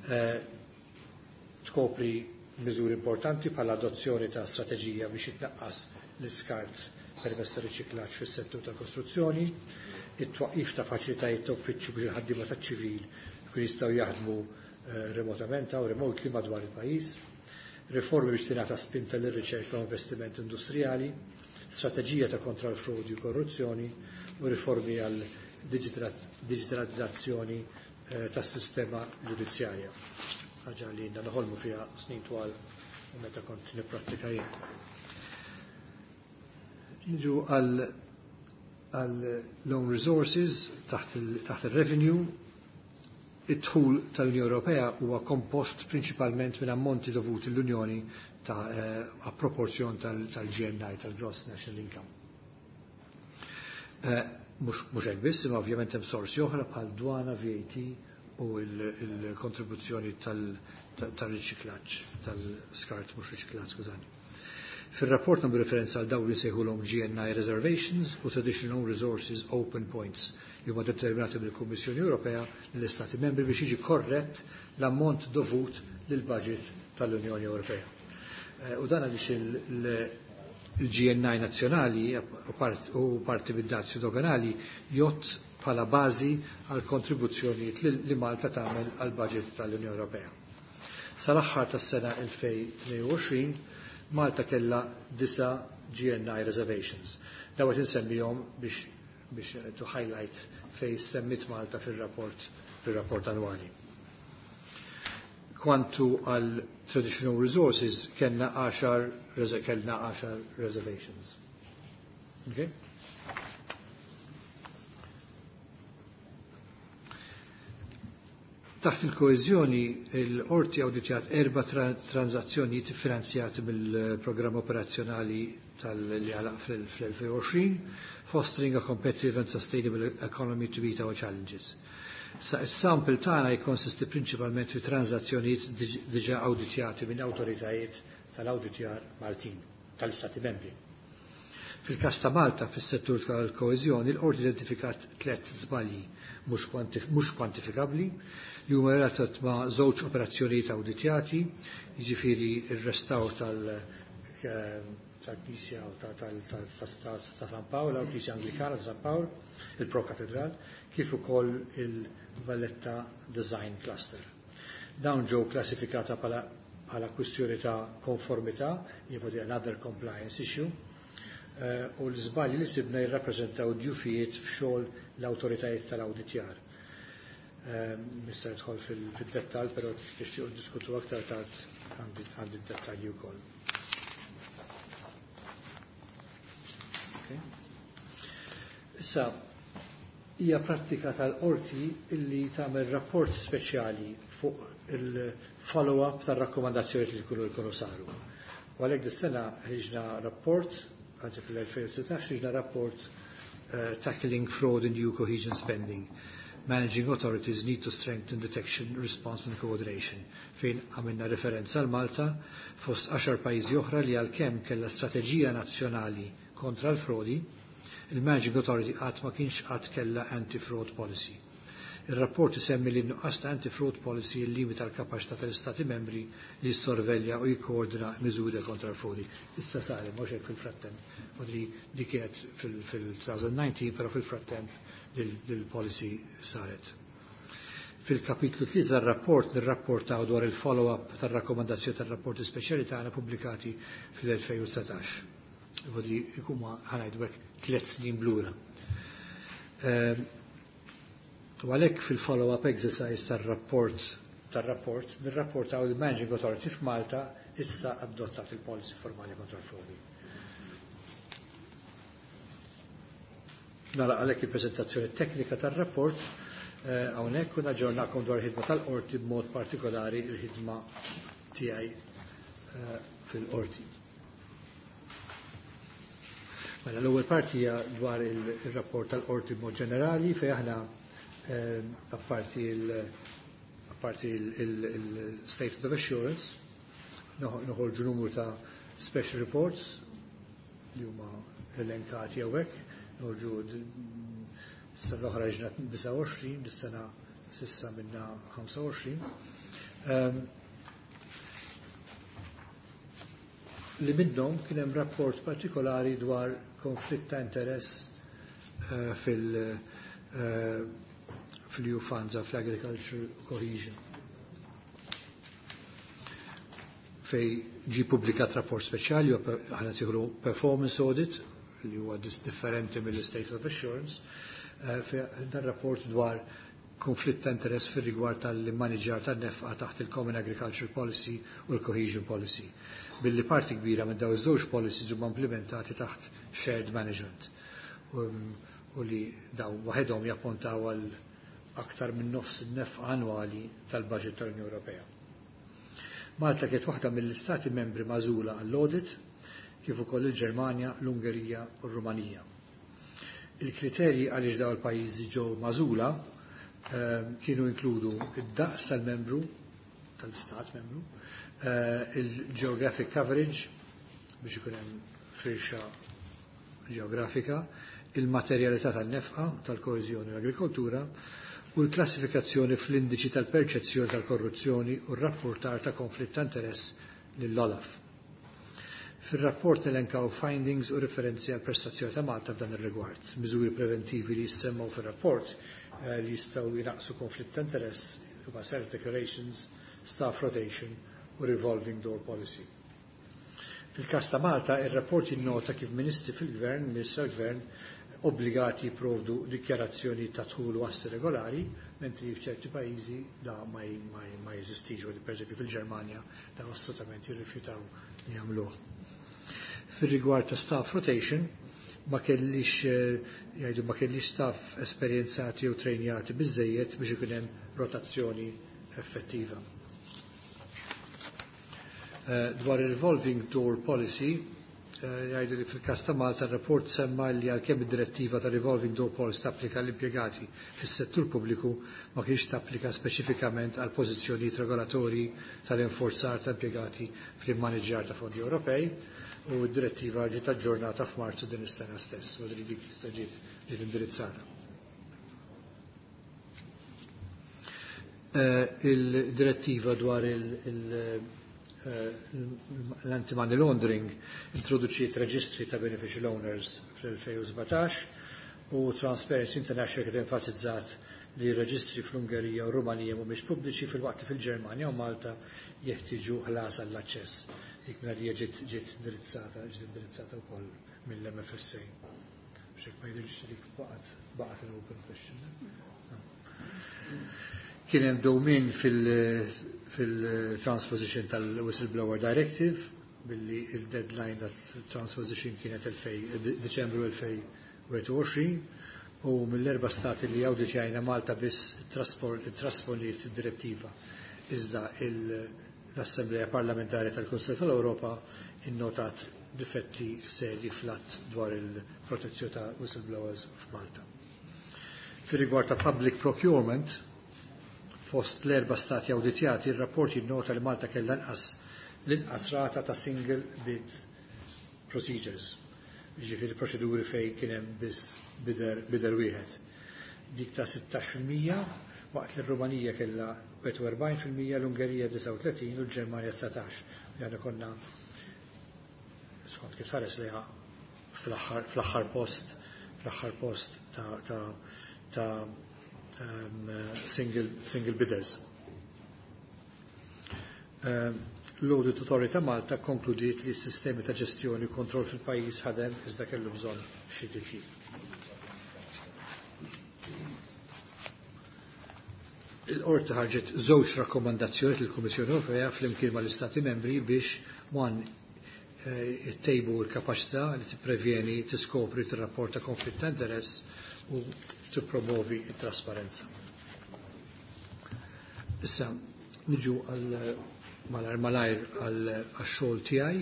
tkopri miżuri importanti bħala adozzjoni ta' strateġija biex jitnaqqas l-iskart permezz ta' riċiklaġġ fis-settur tal-kostruzzjoni, it-twaqqif ta' faċilitajiet ta' uffiċċju biex il-ħaddiema taċ-ċivil jkun jistgħu jaħdmu remotament u remotely madwar il-pajjiż, riformi biex tingħata spinta lir-riċerka u investiment industrijali, strateġija ta' kontra l-frodi u korruzzjoni u riformi għal digitalizzazzjoni tas-sistema ġudizzjarja. Ħaġa li jindna noħolmu fiha snin twal u meta kont nipprattika jien. Niġu għal loan resources taħt il-revenue, id-dħul tal-Unjoni Ewropea huwa kompost prinċipalment minn ammonti dovuti l-Unjoni a proporzjon tal-GNI, tal-Gross National Income. Mhux hekk biss, imma ovvjament hemm sorsi oħra bħal dwana, VAT u l-kontribuzzjoni tal-riċiklaġġ, tal-skart mhux riċiklaġġ, skużani. Fil-rapport nagħmlu referenza għal dawn li sejħulhom GNI reservations u traditional resources open points li huma determinati mill-Kummissjoni Ewropea lill-Istati Membri biex jiġi korrett l-ammont dovut lill-budget tal-Unjoni Ewropea. U dan għaliex il-GNI nazzjonali u parti mid-dazju doganali jott bħala bażi għal kontribuzzjonijiet li Malta tagħmel għal budget tal-Unjoni Ewropea. Sal-aħħar tas-sena 2022 Malta kellha 9 GNI reservations. Dawet insemmihom biex to highlight fej semmit Malta fil-rapport annwali. Kwantu għal traditional resources kellna 10 reservations. Okay? Taħt il-koezjoni, l-Qorti awditjat 4 transazzjonijiet finanzjati mill-programm operazzjonali tal-li għalaq fl-2020, fostering a competitive and sustainable economy to meet our challenges. Sa' is-sample tagħna jikkonsisti prinċipalment fi transazzjonijiet diġà awditjati minn awtoritajiet tal-awditjar Maltin, tal-Istati Membri. Fil-każ ta' Malta fis-settur tal-koeżjoni, l-Qorti identifikat 3 żbalji mhux kwantifikabbli li huma relatat ma' żewġ operazzjonijiet awditjati, jiġifieri r-restawr tal-Knisja ta' San Paolo, l-Knisja Anglikana ta' San Paolo, il-Pro Katedral, kif ukoll il-Valletta Design Cluster. Dawn ġew klassifikata bħala kwistjoni ta' konformità, jibgħu another compliance issue, u l-żbalji li sibna jirrappreżentaw djufijiet f'xogħol l-awtoritajiet tal-awditjar. Mista jidħol fil-dettall, però nixtiequ diskutu aktar tard għandi d-dettalji wkoll. Issa, hija prattika tal-qorti illi tagħmel rapport speċjali fuq il-follow-up tar-rakkomandazzjoni li jkunu saru. U għalhekk dis-sena ħriġna rapport, anzi fil-2016 ħriġna rapport Tackling Fraud in New Cohesion Spending. Managing authorities need to strengthen detection, response and coordination, fejn għamilna referenza għal Malta fost 10 pajjiżi oħra li għalkemm kellha strateġija nazzjonali kontra l-frodi, il-Managing Authority qatt ma kienx qatt kellha anti-fraud policy. Ir-rapport isemmi li nuqqas ta' anti-fraud policy il-limita l-kapaċità tal-Istati Membri li jissorvelja u jikkoordina miżuri kontra l-frodi. Issa sari mhux hekk fil-frattemp, di kienet fil-2019, però fil-frattemp il-policy saret. Fil-kapitlu 3 tar-rapport nirrapportaw dwar il-follow-up tar-rakkomandazzjoni tar-rapporti speċjali tagħna pubblikati fil-2019. Vodi ikuma ħanajdu hekk 3 snin blura. U għalhekk fil-follow-up exercise tar-rapport nirrapportaw il-Managing Authority f'Malta issa adottat il-policy formali kontra l-frodi. Nara għalhekk il-preżentazzjoni teknika tar-rapport hawnhekk u naġġornakom dwar ħidma tal-qorti b'mod partikolari l-ħidma tiegħi fil-qorti. Mela l-ewwel parti hija dwar ir-rapport tal-qorti b'mod ġenerali fejn aħna apparti il-Statement of Assurance noħorġu numru ta' special reports li huma elenkati hawnhekk, noħorġu s-sena l-oħra ġna 29, dis-sena s'issa minna 25. Li minnhom kien hemm rapport partikolari dwar konflitt ta' interess fil-EU funds of agriculture cohesion. Fej ġi publikat rapport speċjali u ħana tiħlu performance audit li huwa differenti mill-State of Assurance. Dan rapport dwar konflitt ta' interess fil rigward tal-manager tan-nefqa taħt il-Common Agriculture Policy u l-Cohesion Policy. Billi parti kbira minn daw iż-żewġ policies huma implementati taħt shared management. U li daw waħedhom jappuntaw għal aktar minn nofs in-nefqa annwali tal-budget tal-Unjoni Ewropea. Malta kienet waħda mill-istati membri magħżula għall-audit kif ukoll il-Ġermanja, l-Ungerija u r-Rumanija. Il-kriterji għaliex dawn il-pajjiżi ġew magħżula kienu inkludu id-daqs tal-membru, tal-istat membru, il-geographic coverage biex ikun hemm firxa ġeografika, il-materjalità tan-nefqa tal-koeżjoni u l-agrikoltura u l-klassifikazzjoni fl-indiċi tal-perċezzjoni tal-korruzzjoni u r-rapportar ta' konflitt ta' interess lill-OLAF. Fil-rapport nelenkaw findings u referenzi għal prestazzjoni ta' Malta f'dan ir-rigward. Miżuri preventivi li jissemmaw fil-rapport li jistgħu jinaqsu konflitt ta' interess huma self declarations, staff rotation u revolving door policy. Fil-każ ta' Malta, ir-rapport jinnota kif ministri fil-gvern, ministru tal-gvern, obbligati jipprovdu dikjarazzjoni ta' dħul u assi regolari, mentri f'ċerti pajjiżi da ma jeżistix, per eżempju fil-Ġermanja da assolutament jirrifjutaw li jagħmluh. Fir-rigward ta' staff rotation, ma kellix staff esperjenzati u trejnjati biżejjed biex ikun hemm rotazzjoni effettiva. Dwar il-revolving door policy, jgħidu li fil-kas ta' Malta r-rapport semma li għalkemm id-direttiva ta' revolving door policy tapplika l-impjegati fis-settur pubbliku ma kienx tapplika speċifikament għal pożizzjonijiet regolatorji tal-enforzar ta' impjegati fl-immaniġġjar ta' fondi Ewropej u d-direttiva ġiet aġġornata f'Marzu din is-sena stess, u li dik ġiet indirizzata. Il-direttiva dwar l-anti-money laundering introduċiet reġistri ta' beneficial owners fl-2017 u Transparency International kien enfasizzat li reġistri fl-Ungerija u Rumanija mhumiex pubbliċi fil-waqt fil-Ġermanja u Malta jeħtieġu ħlas għall-aċċess. Dik hija ġiet indirizzata wkoll mill-MFSA. X'hekk ma jidhirx dik baqgħet l-open question. Kien hemm dowmin fil-transposition tal-Whistleblower Directive, billi il-deadline tal-transposition kienet Deċembru 2021, u mill-4 stati li awditjajna Malta biss trasponiet id-direttiva. Iżda l-Assembleja Parlamentari tal-Kunsell tal-Ewropa innotat difetti serji flat dwar il-protezzjoni ta' whistleblowers f'Malta. Fir-rigward ta' public procurement, fost l-4 stati awditjati, il-rapport jinnota li Malta kellha l-inqas rata ta' single bid procedures, ġifieri proċeduri fejn kien hemm biss bidher wieħed. Dik ta' 16%, waqt li r-Rumanija kellha 41%, l-Ungerija 39% u l-Ġermanja 19%. Yani konna skont kif sares liha fl-aħħar post ta' single bidders. L-Audit Authority Malta konkludiet li s-sistemi ta' ġestjoni u kontroll fil-pajjiż ħadem iżda kellu bżonn xi titjib. Il-Qorti ħarġet żewġ rakkomandazzjoni lill-Kummissjoni Ewropea flimkien mal-Istati Membri biex ittejbu l-kapaċità li tipprevjeni, tiskopri, tirrapporta konflitt ta' interess u tippromovi t-trasparenza. Issa, niġu malajr għal-xol tijaj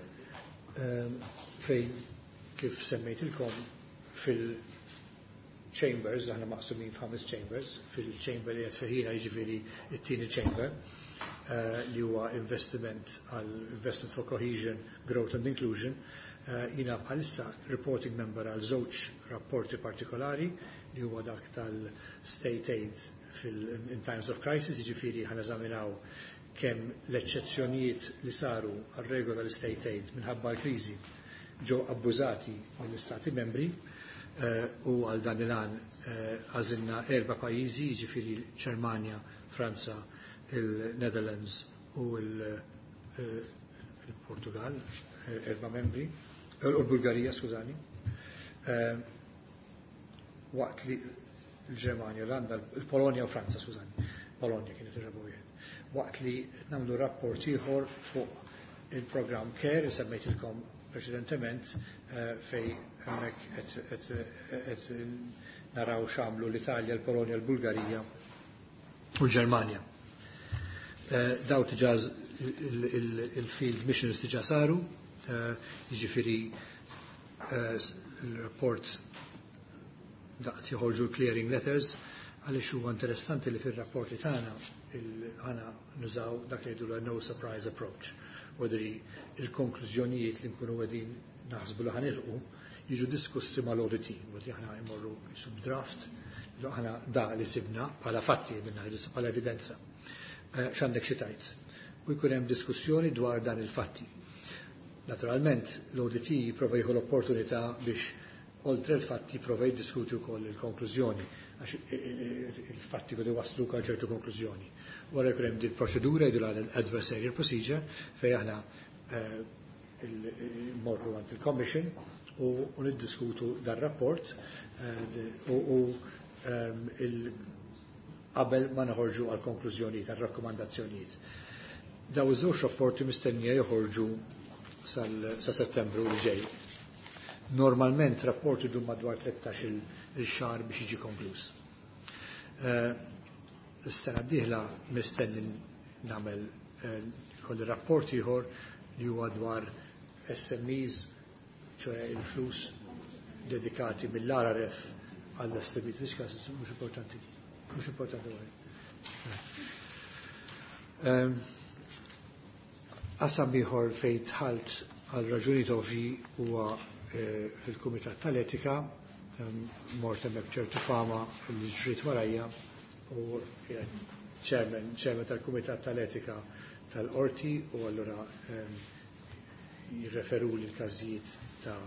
fejn kif semmejtilkom fil-chambers, aħna maqsumin f'5 chambers, fil-chamber li għatfirħina jiġifieri it-tieni chamber li huwa investment for cohesion, growth and inclusion. Jina bħalissa reporting member għal żewġ rapporti partikolari li huwa dak tal-state aid in times of crisis, jiġifieri ħaneżaminaw kemm l-eċċezzjonijiet li saru għal-regola l-state aid minħabba l-kriżi ġew abbużati mill-Istati membri u għal dan il-għan għażilna 4 pajjiżi, jiġifieri Ġermanja, Franza, il-Netherlands u il-Portugal, 4 membri, u l-Bulgarija, skużani. Waqt li l-Ġermanja, l-Olanda, il-Polonja u Franza, skużani. Polonja kienet ir-rabu wieħed. Waqt li nagħmlu rapport ieħor fuq il-programm CARE, semmejtilkom preċedentement fej hemmhekk qed naraw x'għamlu l-Italja, l-Polonja, l-Bulgarija u l-Ġermanja. Daw tiġà il-field missions tiġà saru, jiġifieri il-rapport daqt joħorġu clearing letters għaliex huwa interessanti li fir-rapporti tagħna għana nużaw dak li jgħidu no surprise approach. Wadri il-konklużjonijiet li nkunu għedin naħsbu li ħanilqu jiġu diskussi mal-auditi, wadri ħana jmorru sub-draft, li ħana da li sibna bħala fatti minna bħala evidenza. X'għandek xi tajt. U jkun hemm diskussjoni dwar dan il-fatti. Naturalment, l-auditi jipprova jieħu l-opportunità biex oltre l-fatti jipprova jiddiskuti wkoll il-konklużjoni, għax il-fatti kodu waslu għal ċertu konklużjoni. Wara jkun hemm din proċedura jgħidu l-adversarial procedure fejn aħna morru għand il-Commission u niddiskutu dar-rapport qabel ma naħorġu għal konklużjonijiet, għal rakkomandazzjonijiet. Daw iż-żewġ rapporti mistennija joħorġu sa Settembru li ġej. Normalment rapport idum madwar 13 il-xahar biex jiġi konkluż. Is-sena d-dieħla mistenni nagħmel kolli rapport ieħor li huwa dwar SMEs, ċoe il-flus dedikati mill-RRF għall-SMEs. Mhux importanti. Mhux importanti għaj. Qasam ieħor fejn tħalt għal raġuni ovvji huwa fil-Kumitat tal-Etika, mort hemmhekk ċertu fama li ġriet warajja u chairman tal-Kumitat tal-Etika tal-Qorti u allura jirreferu li l-każijiet ta'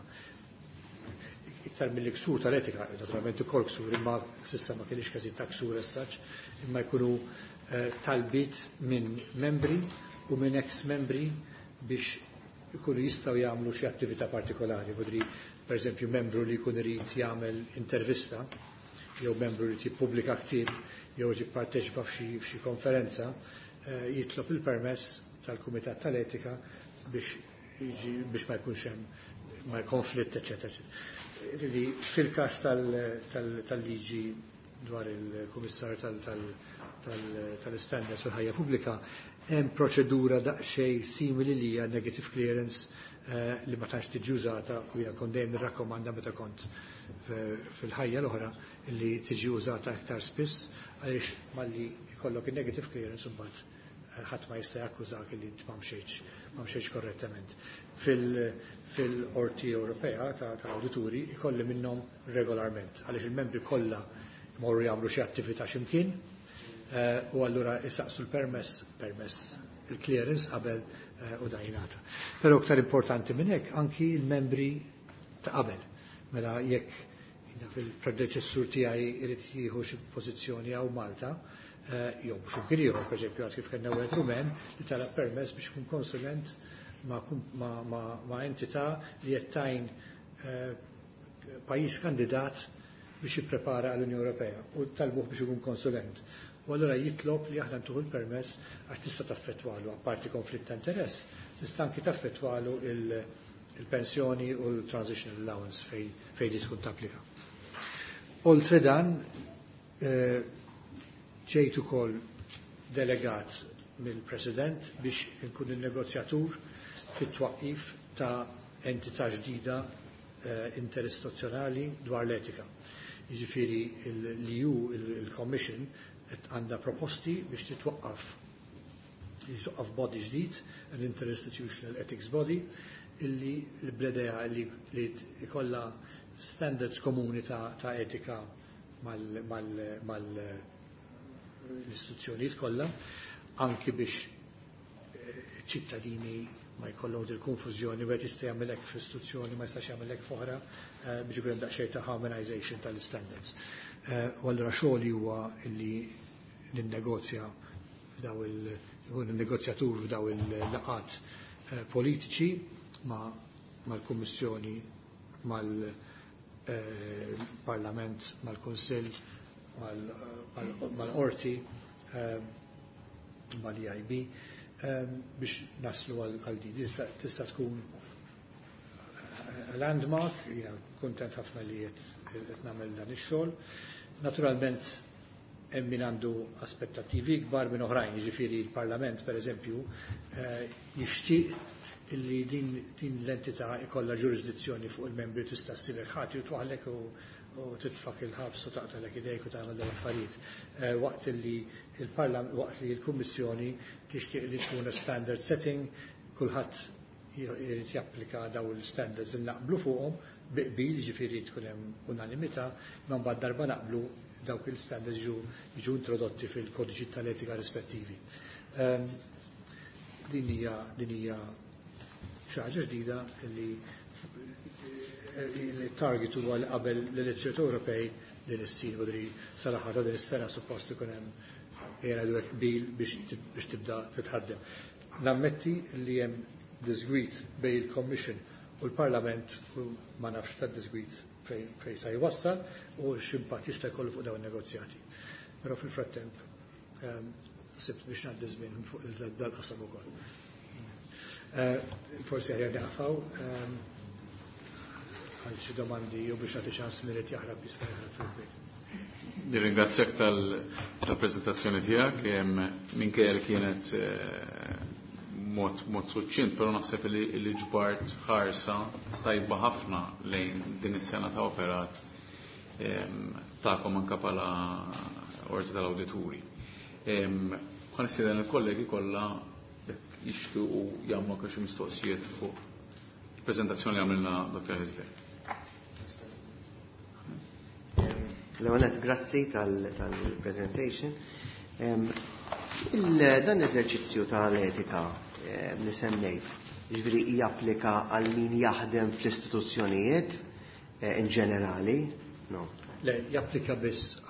iktar mill-ksur tal-etika, naturalment ukoll ksur, imma s'issa ma kienx każijiet ta' ksur as-saġġ, imma jkunu talbiet minn membri u minn ex-membri biex ikunu jistgħu jagħmlu xi attività partikolari. Budri, pereżempju, membru li jkun irid jagħmel intervista, jew membru li jippubblika ktieb, jew jipparteċipa f'xi konferenza, jitlob il-permess tal-Kumitat tal-Etika biex ma jkunx hemm ma konflitt, eċetera. Fil-każ tal-liġi dwar il-Kummissar tal-Standards fil-ħajja pubblika, hemm proċedura daqsxejn simili li hija negative clearance li ma tantx tiġi użata u jiena kont dejjem nirrakkomanda meta kont fil-ħajja l-oħra li tiġi użata iktar spiss għaliex malli jkollok il-negative clearance imbagħad ħadd ma jista' jakkużak li int ma mxejx korrettament. Fil-Qorti Ewropea tal-Awdituri jkolli minnhom regolarment għaliex il-membri kollha morru jagħmlu xi attività x'imkien u allura jisaqsu l-permess il-clearance qabel u dajnata. Però aktar importanti minn hekk anki l-membri ta' qabel. Mela jekk fil-predeċessur tiegħi irid jieħu xi pożizzjoni għaw Malta, jew mhux imkien ieħor, pereżempju għad kif kellna wieħed Rumen li talab permess biex kun konsulent ma' entità li qed tajn pajjiż kandidat biex jipprepara għall-Unjoni Ewropea u talbuh biex ikun konsulent. U allura jitlob li aħna ntuħu l-permess għax tista' taffettwalu apparti konflitt ta' interess, tista' anki taffettwalu il-pensjoni u l-transitional allowance fejn li tkun tapplika. Oltre dan ġejt ukoll delegat mill-President biex inkun il-negozjatur fit-twaqqif ta' entità ġdida interistituzzjonali dwar l-etika. Jiġifieri l-EU, il-Commission, għandha proposti biex titwaqqaf body ġdid, an interinstitutional ethics body, illi l-bledea li ikolla standards komuni ta' etika mal-istituzzjonijiet kollha, anki biex ċittadini ma jkollhom il-konfużjoni wieħed jista' jagħmilek f'istituzzjoni ma jistax jagħmilek f'oħra biex ikun hemm daqsxejn ta' harmonization tal-standards. U allura xogħli huwa li ninnegozja il-negozjatur f'daw il-laqat politiċi mal-Kummissjoni, mal-Parlament, mal-Kunsill, mal-Qorti, mal-EIB biex naslu għal din. Tista' tkun landmark, jiena kuntent ħafna li qed nagħmel dan ix-xogħol. Naturalment hemm min għandu aspettattivi kbar minn oħrajn, jiġifieri l-Parlament pereżempju jixtieq illi din l-entità ikollha ġurisdizzjoni fuq il-membri tista' ssir ħati u twaħlek u titfak il-ħabs u taqtalek idejk u tagħmel dawn l-affarijiet. Waqt li l-Kummissjoni tixtieq li tkun standard setting, kulħadd jrid japplika daw il-standards li naqblu fuqhom biqbil, jiġifieri tkun hemm unanimità, ma mbagħad darba naqblu dawk il-standards jiġu introdotti fil-kodiċi tal-etika rispettivi. Din hija xi ħaġa ġdida li target huwa li qabel l-elezzjoni Ewropej din issir bodri sal-aħħar ta' din is-sena suppost ikun hemm jgħidu qbil biex tibda titħaddem. Nammetti li hemm disgwit bejn il-Commission u l-Parlament u ma nafx tad-disgwit fejn sa jwassal u x'impatt jista' jkollu fuq dawn in-negozjati. Però fil-frattemp sibt biex ngħaddi żmien fuq dal-qasam ukoll. Forsi ħajja naqfaw għal xi domandi u biex nagħti ċans min qed jaħrab jista' jaħrab fil-bejt. Nirringrazzjak tal-preżentazzjoni tiegħek minkejja li kienet mod suċċint, però naħseb li ġbart ħarsa tajba ħafna lejn din is-sena ta' operat tagħkom anke bħala Qorti tal-Awdituri. Ħa nistieden il-kollegi kollha jixtiequ jagħmlu anke xi mistoqsijiet fuq il-preżentazzjoni li għamilna Dr. Hizler. L-għonet, grazzi tal-presentation. Dan l-eżerċizzju tal-etika li semmejt, ġviri japplika għal min jaħdem fl-istituzzjonijiet in ġenerali? No. Le, japplika biss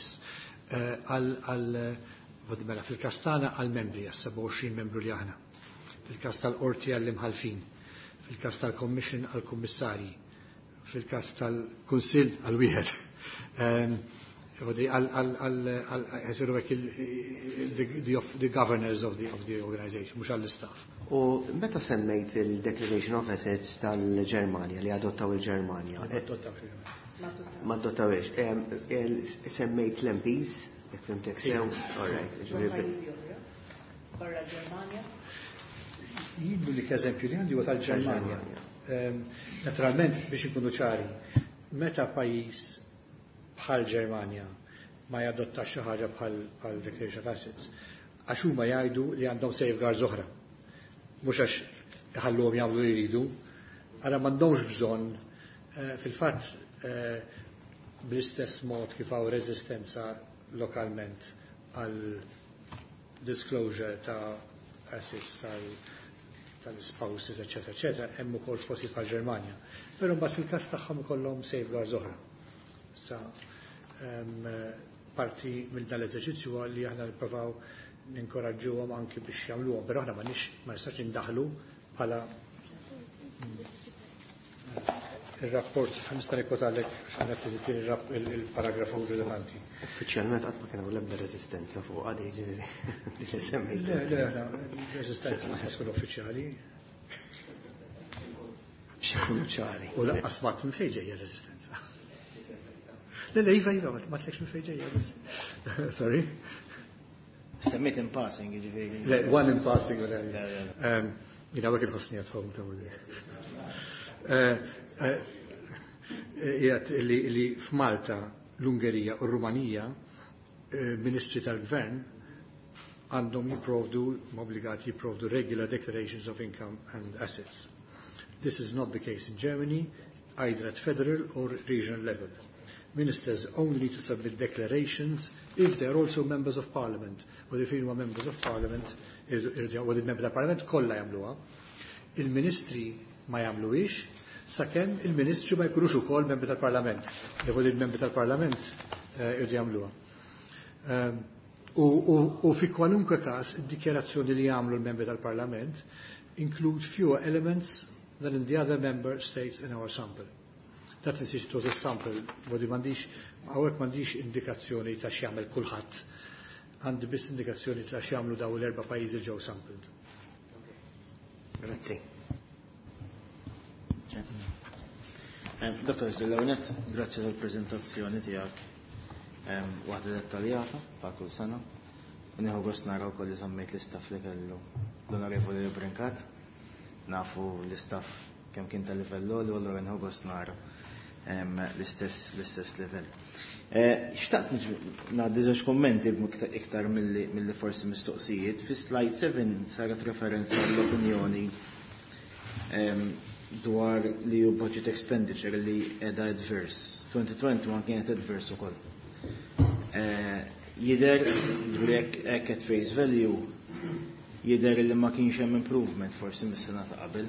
għal fil-kastana għal-membri, għal-27 membru li aħna. Fil-kas tal-qorti għall-imħalfin, fil-kas tal-commission għal-kummissarji, fil-kas tal-kunsill għal-wieħed. The governors of the organization, mux għall-istaff. U meta semmejt il-Declaration of Assets tal-Ġermanja li adottaw il-Ġermanja? Ma adottawiex. Semmejt l-MPs, jek fimtek sew? Barra Ġermanja? Jiddu li k'eżempju li għandi u tal-Ġermanja. Naturalment, biex ikunu ċari, meta pajis bħal Ġermanja ma jadotta xi ħaġa bħal Declaration of Assets, għax huma jgħidu li għandhom safeguards oħra. Mhux għax iħalluhom jagħmlu li jridu, ara m'għandhomx bżonn fil-fatt bl-istess mod kif hawn reżistenza lokalment għal disclosure ta' assets tal-spouses, eċetera, eċetera, hemm ukoll posti bħal Ġermanja. Però mbagħad fil-każ tagħhom ikollhom safeguards oħra. Parti mill-dal-eżerċizzju li aħna nippruvaw ninkoraġġuhom anki biex jagħmluhom, però aħna ma nistax indaħlu bħala il-rapport nista' nikkotalek il-paragrafu rilevanti. Uffiċjalment qatt ma kien hawn l-ebda reżistenza fuq għadi ġifieri li se semmejt. Le, aħna reżistenza ma tkun uffiċjali. X'ikunu ċari. U laqqas mat minn fejn ġejja reżistenza. Le, iva, ma tlekx minn fejn ġejja. Sorry. Semmit in passing, ġifiri. One in passing, jina għek il-ħosni għatħom ta' jgħat li f'Malta, l-Ungerija u r-Rumanija, ministri tal-gvern għandhom jiprovdu, obbligati jiprovdu regular declarations of income and assets. This is not the case in Germany, either at federal or regional level. Ministers only need to submit declarations if they are also members of parliament. Whether if you are members of parliament, whether members of parliament kollha jagħmluha. Il-ministri ma jagħmluhiex sakemm il-ministri ma jkunux ukoll membri tal-parlament. Whether il-membri tal-parlament irdu jagħmluha. U fi kwalunkwe każ id-dikjarazzjoni li jagħmlu l-membri tal-parlament include fewer elements than in the other member states in our sample. That is, it was a sample, għawek mandiċ indikazzjoni ta' xjamel kulħadd, għandi biss indikazzjoni ta' xjamlu daw l-4 pajjiżi ġew sampled. Grazie. Dr. Zillawnet, grazie tal-prezentazzjoni tijak. Waħda dettaljata, pa' kull sena. Nieħu gost naraw kolli sammejt l-istaff li kellu l-onorevoli Brinkat. Nafu l-istaff kemm kien tal-livello li għallu nieħu gost naraw l-istess livell. Xtaqt ngħaddi żewġ kommenti iktar milli forsi mistoqsijiet. Fi slide 7 saret referenza l-opinjoni dwar li hu budget expenditure li qiegħda adverse. 2021 kienet adverse ukoll. Jidher hekk at face value jidher li ma kienx hemm improvement forsi mis-sena ta' qabel.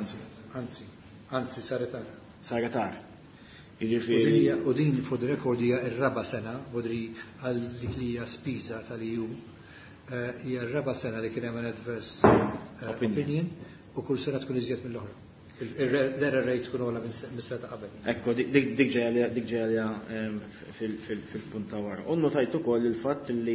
Anzi saretar. Saretar. U din fuq rekord hija r-raba' sena, bodri għal dik li hija spiża tal-EU, hija r-raba' sena li kien hemm adverse opinion u kull sena tkun iżjed mill-oħra. L-error rate tkun għola mis-sena ta' qabel. Ekku, dik ġejja fil-punta wara. Unnu tajtu koll il-fatt li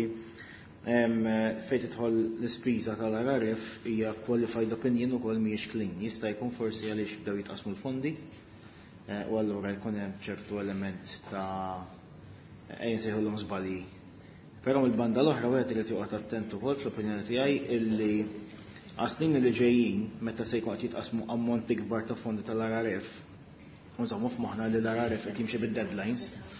fejn tidħol l-ispiża tal-RRF hija qualified opinion ukoll mhijiex clean. Jista' jkun forsi għaliex bdew jitqasmu l-fondi u allura jkun hemm ċertu element ta' nsejħulhom żbalji. Però mill-banda l-oħra wieħed irid joqgħod attent ukoll fl-opinjoni tiegħi illi għaslin li ġejjin meta se jkun qed jitqasmu ammonti kbar ta' fondi tal-RRF u nżommu f'moħħna li l-RRF qed jimxi bid-deadlines.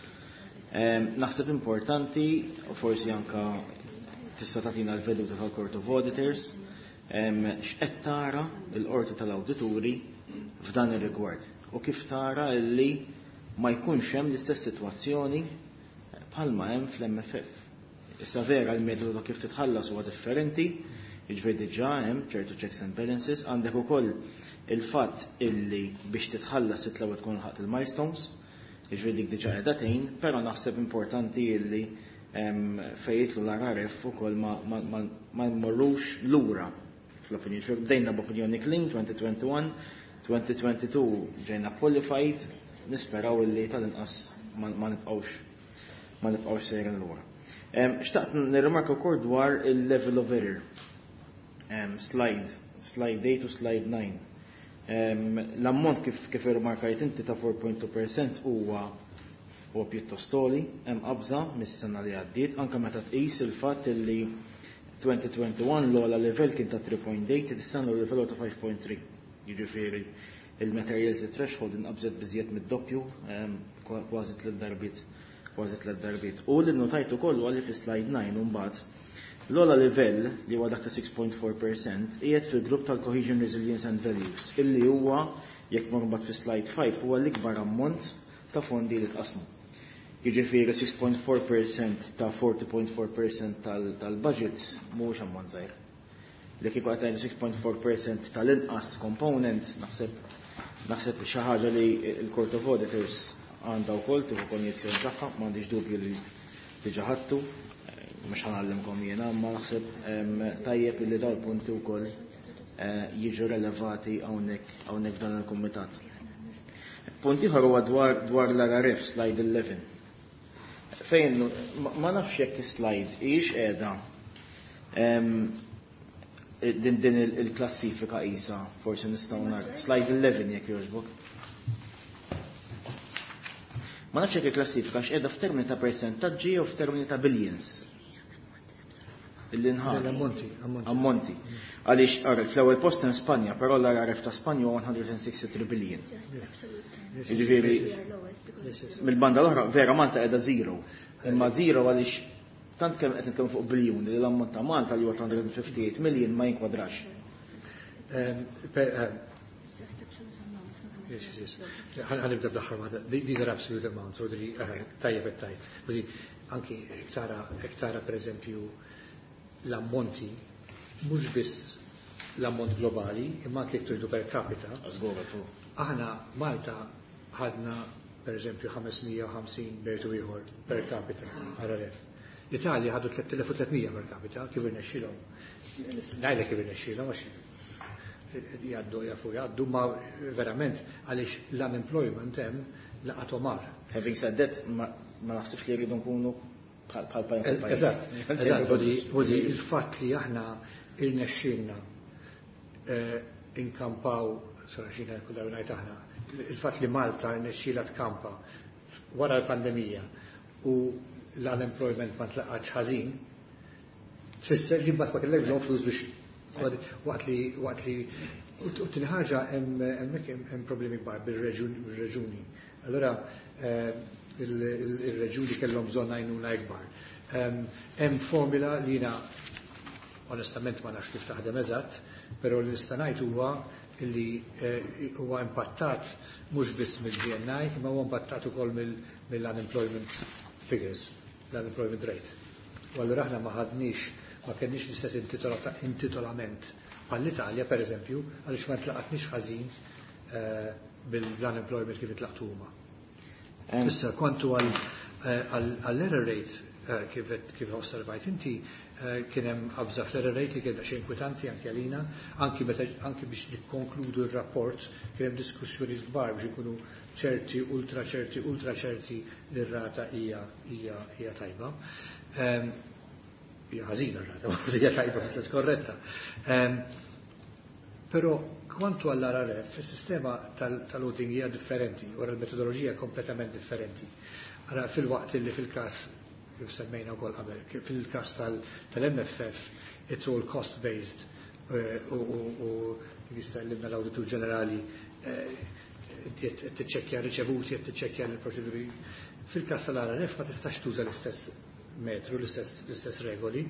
Naħseb importanti u forsi anke tista' tagħtina l-veduta tal-Court of Auditors x'qed tara l-qorti tal-awdituri f'dan ir-rigward u kif tara li ma jkunx hemm l-istess sitwazzjoni bħalma hemm fl-MFF. Issa vera l-metodu kif titħallas huwa differenti, jiġifieri diġà hemm ċertu checks and balances, għandek ukoll il-fatt illi biex titħallas titlaw tkun ħadd il-milestones, jiġifieri dik diġà qiegħda tgħin, però naħseb importanti illi fejtlu l-RRF ukoll ma jmorrux lura fl-opinjoni. Bdejna b'opinjoni clean 2021, 2022 ġejna qualified, nisperaw illi tal-inqas ma nibqgħux sejrin lura. Xtaqt nirrimarka wkoll dwar il-level of error. Slide 8 u slide 9. L-ammont kif irrimarkajt inti ta' 4.2% huwa pjuttost toli, hemm qabża mis-sena li għaddiet, anke meta tqis il-fatt li 2021 l-ogħla livell kien ta' 3.8, is-sena l-livell ta' 5.3. Jiġifieri il-materials threshold inqabżet biżjed mid-doppju, kważi 3 darbiet. U li notajt ukoll għalli fi slide 9 mbagħad l-ogħla livell li huwa dak ta' 6.4% qiegħed fil-grupp tal-Cohesion, Resilience and Values, illi huwa jekk mbagħad fi slide 5 huwa l-ikbar ammont ta' fondi li tqasmu. Jiġifieri 6.4% ta' 40.4% tal-budget mhuwiex ammont żgħir. Li kieku qed 6.4% tal-inqas component naħseb xi ħaġa li l-Court of Auditors għandha wkoll tieħu konjizzjoni tagħha, m'għandix dubju li diġà ħadtu, mhux ħanallimkom jiena, ma naħseb tajjeb illi dawn punti wkoll jiġu relevati hawnhekk dan il-kumitat. Punt ieħor huwa dwar l-RRF, slide 11. Fejn ma nafx jekk is-slide hijiex qiegħda din il-klassifika qisha forsi nistgħu nara. Slide 11 jekk jogħġbok. Ma nafx jekk il-klassifika x'qiegħda f'termini ta' persentaġġi u f'termini ta' billions. Il-inħar. Ammonti. Għaliex fl-ewwel post in Spanja, però l-RRF ta' Spanja 163 billion. Jiġifieri mill-banda l-oħra vera Malta qiegħda zero. Imma zero għaliex tant kemm qed nitkellmu fuq biljun li l-ammont ta' Malta li huwa 158 million ma jinkwadrax. Ħanibda bl-aħħar waħda. These are absolute amounts, u li tajjeb tajjeb. Anki hektara pereżempju l-ammonti mhux biss l-ammont globali, imma anke jekk per capita. Aħna Malta ħadna pereżempju 550 bejtu ieħor per capita RRF. L-Italja ħadu 3300 per capita, kif irnexxilhom. Ngħidlek kif irnexxilhom għax jgħaddu ma verament għaliex l-unemployment hemm laqgħu mar. Having said that, ma naħsibx li jridu nkunu bħal pajjiż. Eżatt, il-fatt li aħna irnexxilna inkampaw, xina kull ngħid aħna, il-fatt li Malta irnexxilha tkampa wara l-pandemija u l-unemployment ma tlaqgħatx ħażin, tfisser li mbagħad ma kellek bżonn flus biex waqt li u tieni ħaġa hemm problemi kbar bil-reġuni. Allura il-reġuni kellhom bżonn għajnuna ikbar. Hemm formula li jiena onestament ma nafx kif taħdem eżatt, però li nista' ngħid huwa li huwa impattat mhux biss mill-GNI, imma huwa impattat ukoll mill-unemployment figures, l-unemployment rate. U allura aħna ma kenniex l-istess intitolament għall-Italja, per eżempju, għaliex ma tlaqatniex ħażin bil-unemployment kif itlaqtu huma. Issa kwantu għall-error rate kif osservajt inti, kien hemm qabża fl-error rate li kien xejn inkwetanti anke għalina, anke biex nikkonkludu r-rapport kien hemm diskussjoni kbar biex ikunu ċerti, ultra ċerti li r-rata hija tajba. Hija ħażina r-rata, hija tajba fl-istess korretta. Però kwantu għall-RRF, is-sistema tal-voting hija differenti, wara l-metodoloġija kompletament differenti. Ara fil-waqt li fil-każ kif semmejna wkoll qabel, fil-każ tal-MFF, it's all cost-based u jista' jlimna l-Awditur Ġenerali tiċċekkja riċevuti, tiċċekkja l-proċeduri. Fil-każ tal-RRF ma tistax tuża l-istess metru, l-istess regoli.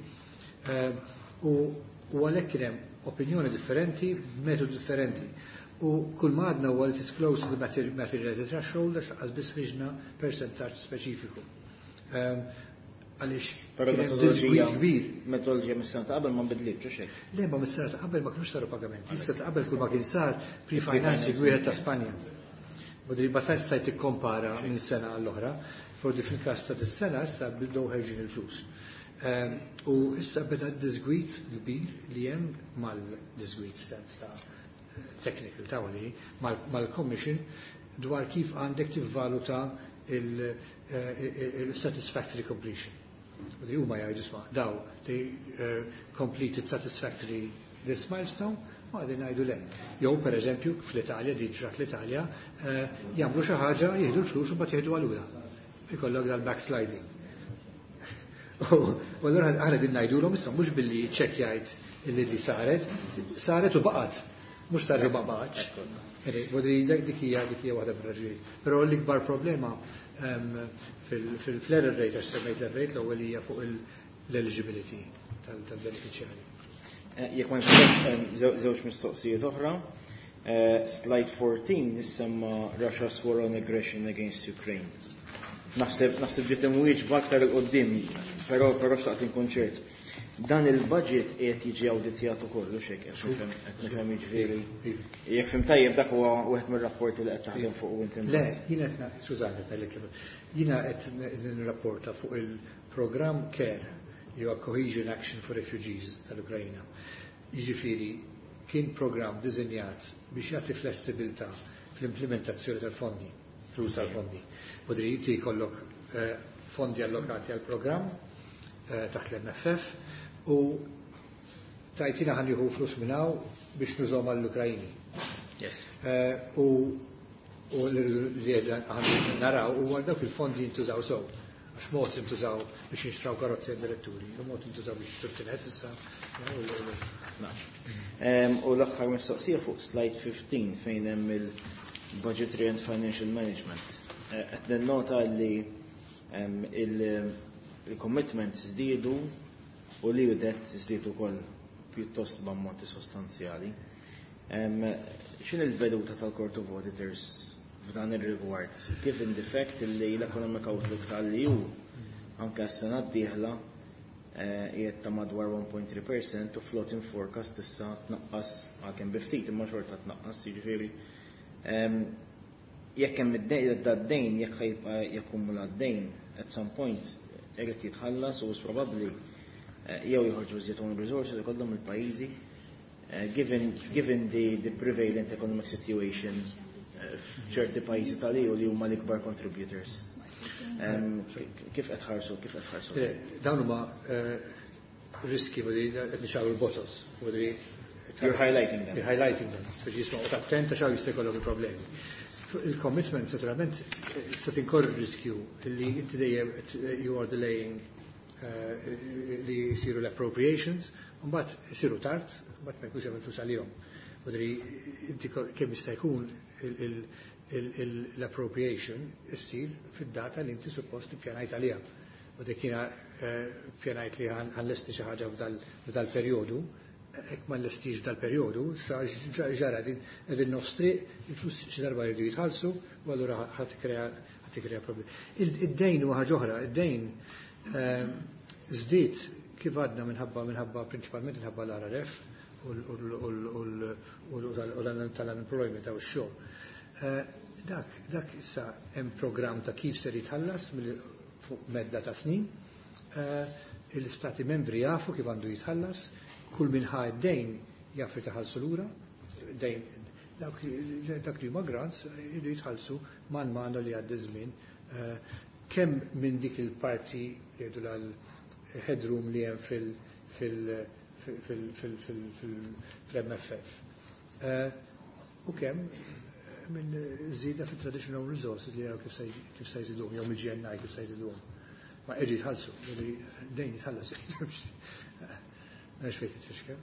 U għalhekk kien hemm opinjoni differenti, metodi differenti. U kull ma għadna huwa li disclose the materiality threshold għax laqas biss riġna percentaġġ speċifiku. Għaliex disgwid kbir. Metodoloġija mis-sena ta' qabel ma nbidlitx xejn. Le ma mis-sena ta' qabel ma kinux saru pagamenti. Is-sena ta' qabel kull ma kien sar pre-financing wieħed ta' Spanja. Budri batax stajt tikkompara minn sena għall-oħra, fordi fil-każ ta' dis-sena issa bdew ħerġin il-flus. U issa beda d-disgwid kbir li hemm mal-disgwid ta' technical ta' għali, mal-commission dwar kif għandek tivvaluta il-satisfactory completion. Budri huma jgħidu sma' daw they completed satisfactory this milestone, ma għadin għajdu le. Jow, per eżempju, fl-Italja, diġrat l-Italja, jagħmlu xi ħaġa, jieħdu l-flus u bat jieħdu għalura. Ikollok dal-backsliding. U allura aħna din ngħidulhom issa mhux billi ċekkjajt illi di saret u baqgħet, mhux saret u ma baqgħetx. Dik hija waħda mir-raġuni. Però l-ikbar problema fil-error rate għax semmejt ir-rate l-ewwel hija fuq l-eligibility tal-beneficjari. Jekk ma nixtieq żewġ mistoqsijiet oħra, slide 14 nissemma Russia's war on aggression against Ukraine. Naħseb ġiet imwieġba aktar il-qoddim, però xtaqt inkun ċert. Dan il-budget qiegħed jiġi awditjat ukoll u xejn qed nifhem jiġifieri. Jekk fim tajjeb dak huwa wieħed mir-rapporti li qed taħdem fuq u inti. Le, jiena Sużana jiena qed nirrapporta fuq il-programm CARE, li huwa Cohesion Action for Refugees tal-Ukrajna. Jiġifieri kien programm diżenjat biex jagħti flessibilità fl-implementazzjoni tal-fondi, flus tal-fondi. Podri inti jkollok fondi allokati għal-programm taħt l-MFF u tajtina ħan jieħu flus minnaw biex nużom għall-Ukrajini. U li għan naraw u għal dawk il-fondi jintużaw sew. Għax mod intużaw biex jinxtraw karozzi diretturi, u mod intużaw biex turtinet issa. U l-aħħar mistoqsija fuq slide 15 fejn hemm il-budgetary and financial management. Qed nota li il-commitments żdiedu u li debt żdiedu wkoll pjuttost b'ammonti sostanzjali. X'in il-veduta tal-Court of Auditors f'dan ir-rigward, given the fact li l-economic outlook tal-EU anke s-sena d-dieħla qiegħed ta' madwar 1.3% u floating forecast issa tnaqqas għalkemm biftit imma xorta tnaqqas, jiġifieri jekk hemm id-dejn jekk ħajbqa' jakkumula d-dejn at some point irid jitħallas u probabbli jew joħorġu żjed own resources ikollhom il-pajjiżi given the prevalent economic situation f'ċerti pajjiżi tal-EU li huma l-ikbar contributors. Kif qed ħarsu? Dawn huma riski qed nixaw il-bottles. You're highlighting them. You're highlighting them. Biex jisma'u attent għax jista' jkollhom il-problemi. Il-commitment naturalment se tinkorr riskju li inti dejjem you are delaying li jsiru l-appropriations, mbagħad isiru tard, mbagħad ma jkunx hemm il-flus għalihom. Wadri inti kemm jista' jkun l-appropriation istir fid-data li inti suppost tippjanajt għaliha. U dik jiena pjanajt li ħanlesti xi ħaġa f'dal-perjodu, hekk ma nlestix dal-perjodu, sa ġara din nostri il-flus xi darba jridu jitħallsu u allura ħadd tikkrea problemi. Id-dejn huwa ħaġa oħra, id-dejn żdied kif għadna minħabba prinċipalment minħabba l-RRF u tal-unemployment u x-xogħol. Dak issa hemm programm ta' kif ser jitħallas fuq medda ta' snin. Il-Stati membri jafu kif għandu jitħallas, kull min ħa id-dejn jaffi taħallsu lura, dak li huma grants jridu jitħallsu man li għaddi żmien. Kemm minn dik il-parti jgħidu l-headroom li hemm fil-MFF. U kemm minn żieda fit-traditional resources li jaraw kif se jżiduhom, jew mill-GNI kif se jżiduhom. Ma irrid jitħallsu, dejn jitħallas. Għax fejn titfixkel.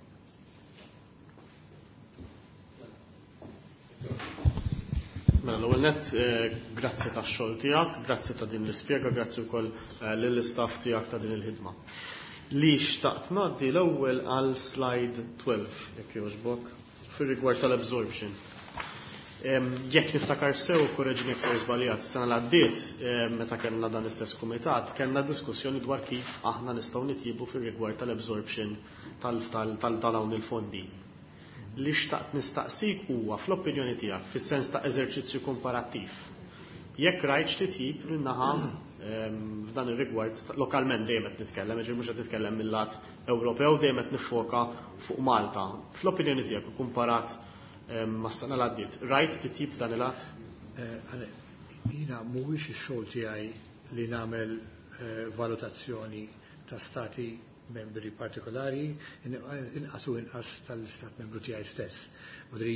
Mela l-ewwel nett grazzi tax-xogħol tiegħek, grazzi ta' din l-ispjega, grazzi wkoll lill-istaff tiegħek ta' din il-ħidma. Li xtaqt ngħaddi l-ewwel għal slide 12 jekk jogħġbok fir-rigward tal-absorption. Jekk niftakar sew korreġini jekk se żbaljat sena l għaddiet meta kellna dan l-istess kumitat, kellna diskussjoni dwar kif aħna nistgħu nitjiebu fir-rigward tal-absorption tal-dawn il-fondi. Li xtaqt nistaqsik huwa fl-opinjoni tiegħek fis-sens ta' eżerċizzju komparattiv. Jekk rajt titjib min-naħa f'dan ir-rigward lokalment dejjem qed nitkellem, ġifieri mhux qed nitkellem mill-lat Ewropew dejjem qed nifoka fuq Malta. Fl-opinjoni tiegħek ikkumparat mas-sena l għaddiet, rajt titjib f'dan il-lat? Jiena mhuwiex ix-xogħol tiegħi li nagħmel valutazzjoni ta' stati membri partikolari inqas tal-istat membru tiegħi stess. Udri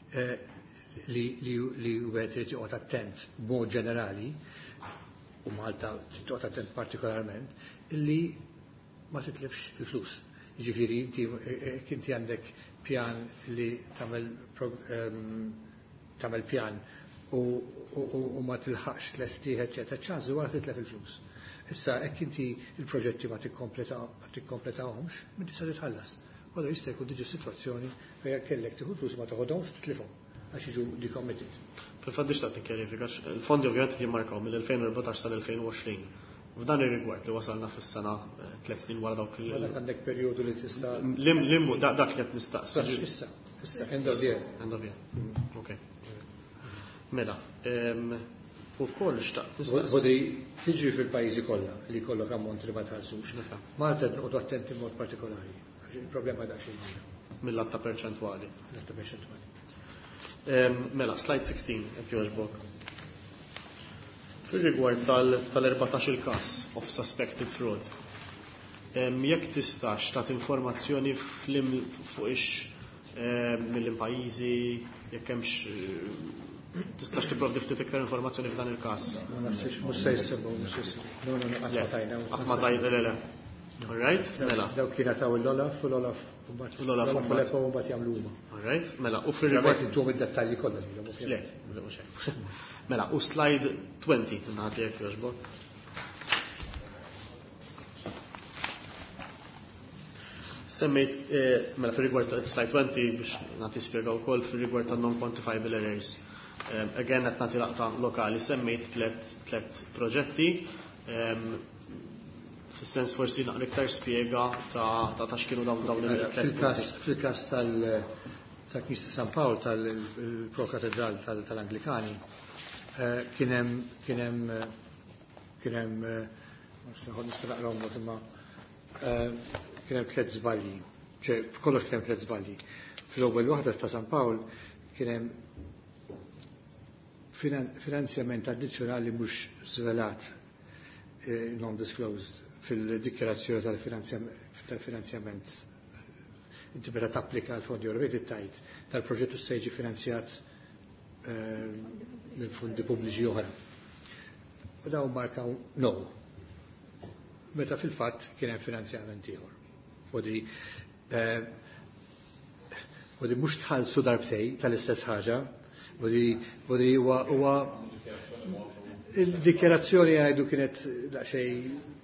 li wieħed irid joqgħod attent b'mod ġenerali u Malta toqgħod attent partikolarment illi ma titlifx il-flus. Jiġifieri inti għandek pjan li tagħmel pjan u ma tilħaqx tlestih eċetera ċansu wara titlef il-flus. Issa hekk inti il-proġetti ma tikkompletawhomx, inti se titħallas. Wara jista' jkun diġi sitwazzjoni fejn kellek tieħu flus ma taħodhomx titlifhom għax jiġu decommitted. Fil-fatt nixtaq nikkjarifika il-fondi ovvjament jimmarkaw mill-2014 sal-2020. F'dan ir-rigward li wasalna fis-sena 3 snin wara dawk għandek perjodu li tista' limbu dak li qed nistaqsi. Issa end of year. Okay. Mela, u koll xtaqt. Bodri tiġri fil-pajjiżi kollha li jkollok ammont li ma tħallsux. Malta nqogħdu attenti mod partikolari. Il-problema da xejn. Mill-att ta' perċentwali. Mela, slide 16 jekk jogħġbok. Fir-rigward tal-14 il-każ of suspected fraud. Jekk tistax tat informazzjoni fuq ix mill-pajjiżi jekk hemmx Tistax tipprovdi ftit iktar informazzjoni f'dan il-każ. Ma nafx mhux se jsemmu, mhux se jsemmu. No, qatt ma tajna. Qatt ma tajna le. All right, mela. Daw kienet taw l-Olaf u l-Olaf L-Olaf u mbagħad jagħmlu huma. All right, mela. U Fir-rigward intuhom id-dettalji kollha lilhom. Le, mhux hekk. Mela, u slide 20 tinħat jekk jogħġbok. Semmejt, mela fil-rigward ta' slide 20 biex nagħti spjega wkoll fil-rigward ta' non-quantifiable errors. Again qed nagħti laqta lokali, semmejt tliet proġetti. Fis-sens forsi naqra iktar spjega ta' x'kienu dawn Fil-każ tal-Knisja San Pawl tal-Pro-Katedral tal-Anglikani kien hemm nistaqrahom imma kien hemm tliet żbalji. Kollox kien hemm tliet żbalji. Fl-ewwel waħda ta' San Pawl kien hemm finanzjament addizzjonali mhux żvelat non-disclosed fil-dikjerazzjoni tal-finanzjament. Inti meta tapplika l-fondi Ewropej tajt tal-proġett se jiġi finanzjat minn fondi pubbliċi oħra. U dawn markaw no. Meta fil-fatt kien hemm finanzjament ieħor. Odi mhux tħallsu darbtej tal-istess ħaġa, odi huwa il-dikjerazzjoni għajdu kienet daqsxejn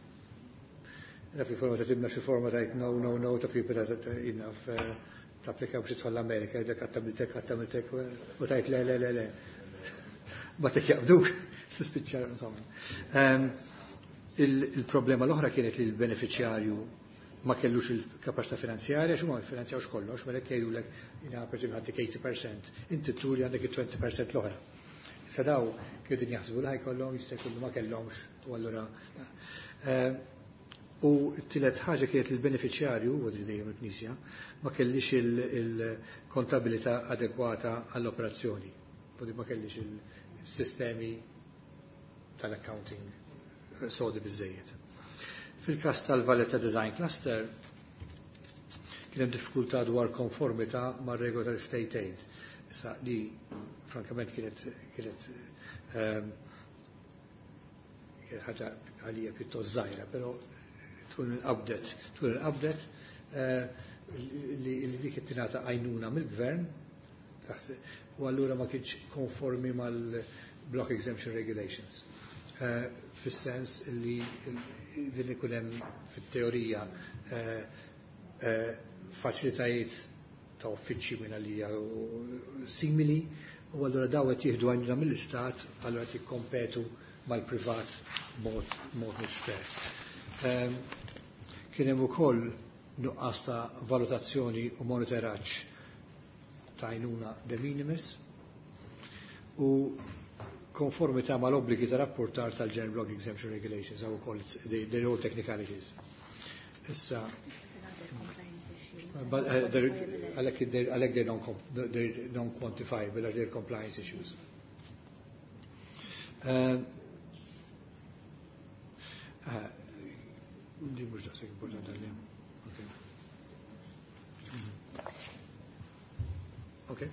forma ta' tibna xi forma tajt no ta' fi ta' innaf tapplika biex tħoll l-Amerika, dak għattamiltek u tajt le. Batek jaqbduk tispiċċar insomma. Il-problema l-oħra kienet li l-beneficjarju ma kellux il-kapacità finanzjarja, x'huma ma finanzjawx kollox, ma jekk jgħidulek jiena pereżempju għandek 80%, inti turi għandek il-20% l-oħra. Sa daw kienu din jaħsbu li ħajkollhom jista' jkunu ma kellhomx u allura. U t-tielet ħaġa kienet il-beneficjarju, u dejjem il-Knisja, ma kellix il-kontabilità adekwata għall-operazzjoni. U ma kellix il-sistemi tal-accounting sodi biżejjed. Fil-każ tal-Valletta Design Cluster kien hemm diffikultà dwar konformità mar-regola tal-State Aid. Issa li frankament kienet ħaġa għalija pjuttost żgħira, però tkun il-qabdet li dik ittingħata għajnuna mill-Gvern u allura ma kienx konformi mal-Block Exemption Regulations. Fis-sens li din ikun hemm fit-teorija faċilitajiet ta' uffiċċji minn għalija simili u allura daw qed jieħdu għajnuna mill-Istat allura qed jikkompetu mal-privat mod mhux fair. Kien hemm ukoll nuqqas ta' valutazzjoni u monitoraġġ ta' għajnuna de minimis u konformità mal-obbligi ta' rapportar tal-General Block Exemption Regulations, għaw ukoll they're all technicalities. Issa għalhekk they don't quantify, but they're compliance issues. Di mhux daqshekk importanti għalihom. Okay.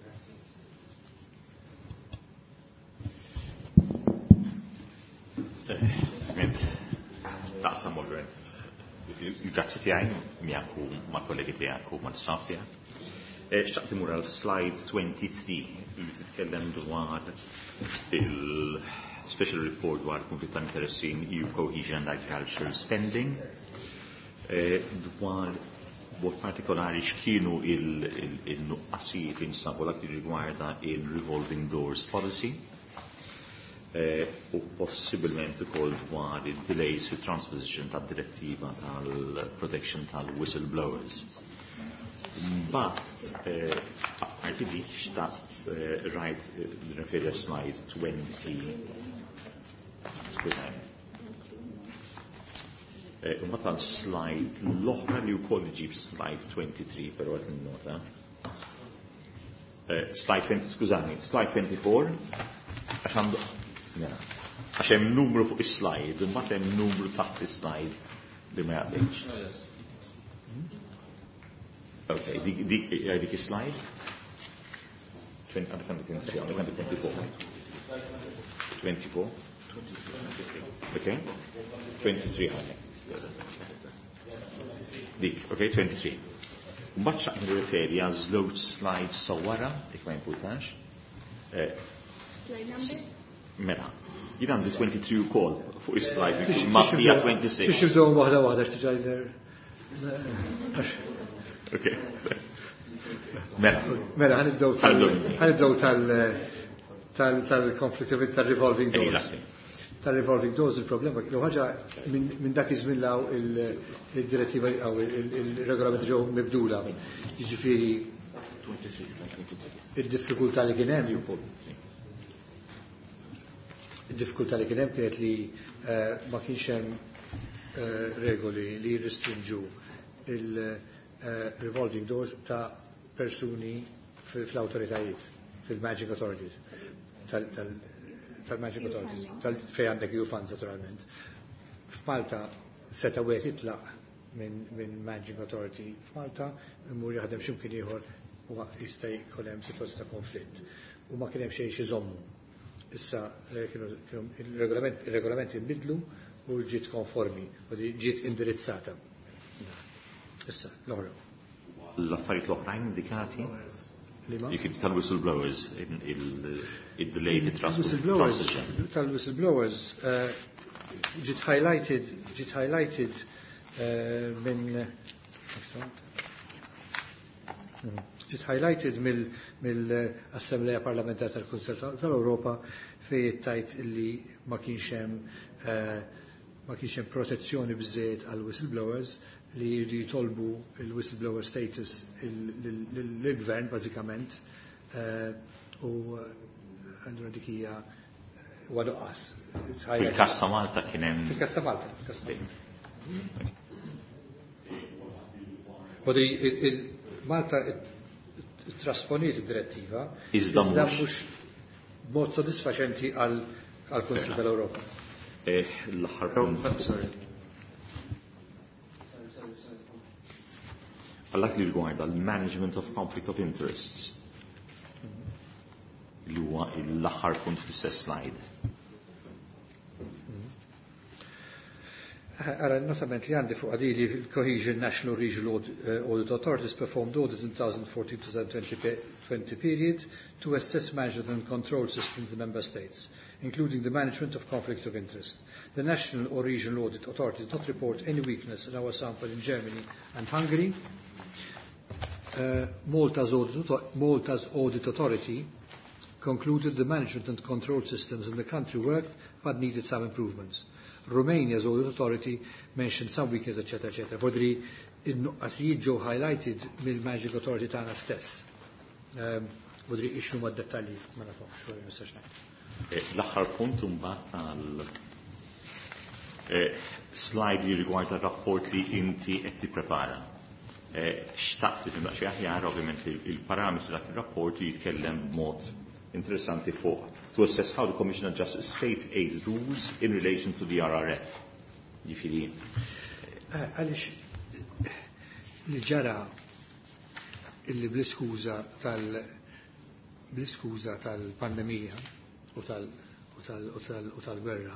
Taqsam morren. Il-grazzi tiegħi miegħek u mal-kollegi tiegħek u mal-staff tiegħek. Xtaqt imur għal slide 23 li titkellem dwar il-special report dwar konflitt ta' interessi in EU cohesion and agricultural spending. Dwar b'mod partikolari x'kienu il-nuqqasijiet li nsabu dak li rigwarda il-revolving doors policy. U possibilment ukoll dwar il-delays fi transposition tad-direttiva tal-protection tal-whistleblowers. Mbagħad apparti li xtaqt rajt referi slide 20. U mbagħad slide l-oħra li wkoll iġib slide 23 però qed ninnota. Slide 20, skużani, slide 24 għax hemm numru fuq is-slide, imbagħad hemm numru taħt is-slide li ma jaqbilx. Okay, dik is-slide. 24. Okay. 23 ħanek. Dik, okay, 23. Mbagħad xaqt nirreferi għal żewġ slides sawwara, dik ma importanx. Slide number? Mela. Jien għandi 23 ukoll fuq is-slide ma hija 26. Biex nibdew waħda x'tiġajder. Okay. Mela ħanibdew tal-conflict tal-revolving doors. Exactly. Tal-revolving doors il-problema kienu ħaġa minn dak iżmillaw il-direttiva aw il-regolamenti ġew mibdula. Jiġifieri id-diffikultà li kien hemm kienet li ma kienx hemm regoli li jirrestrinġu il-revolving doors ta' persuni fil-awtoritajiet, fil-magic authorities, tal-magic authorities, fej għandek EU funds naturalment. F'Malta seta' wieħed jitlaq minn magic authority f'Malta, immur jaħdem x'imkien ieħor u jista' jkun hemm sitwazzjoni ta' konflitt. U ma kien hemm xejn iżommu. Issa il-regolamenti nbidlu u ġiet konformi, u ġiet indirizzata. Issa, l-oħra. L-affarijiet l-oħrajn indikati tal-whistleblowers il-delayed transition. Tal-whistleblowers ġiet highlighted mill-Assembleja Parlamentare tal-Kunsell tal-Ewropa fejn tajt illi ma kienx hemm protezzjoni biżżejjed għal whistleblowers li jitolbu il-whistleblower status l-gvern bażikament u allura dik hija waduqqas. Fil-Każ ta' Malta kien hemm. Fil-Każ ta' Malta. Malta trasponiet id-direttiva iżda mhux b'mod sodisfaċenti għal Kunsill tal-Ewropa. L-aħħar punt. Għallak li rigwarda l-management of conflict of interests li huwa l-aħħar punt fl-istess slide. Ara notament li għandi fuq għadili il-Cohesion National Regional Audit Authorities performed audits in 2014-2020 period to assess management and control systems in member states, including the management of conflicts of interest. The national or regional audit authorities did not report any weakness in our sample in Germany and Hungary. Malta's audit authority concluded the management and control systems in the country worked but needed some improvements. Romania's audit authority mentioned some weakness, etc., etc. Fodri in-nuqqasijiet ġew highlighted mill-Magic Authority tagħna stess. Fodri ixxu mad-dettalji ma nafhomx xogħol nistax ngħid. L-aħħar punt mbagħad tal-slide li rigwarda rapport li inti qed tipprepara. Xtaqt tifhem daqsxejn aħjar ovvjament il-parametri dak ir-rapport li jitkellem b'mod interessanti fuq to assess how the Commission adjusts state aid rules in relation to the RRF. Ġifieri. Għaliex li ġara illi bl-iskuża tal-pandemija u tal-gwerra,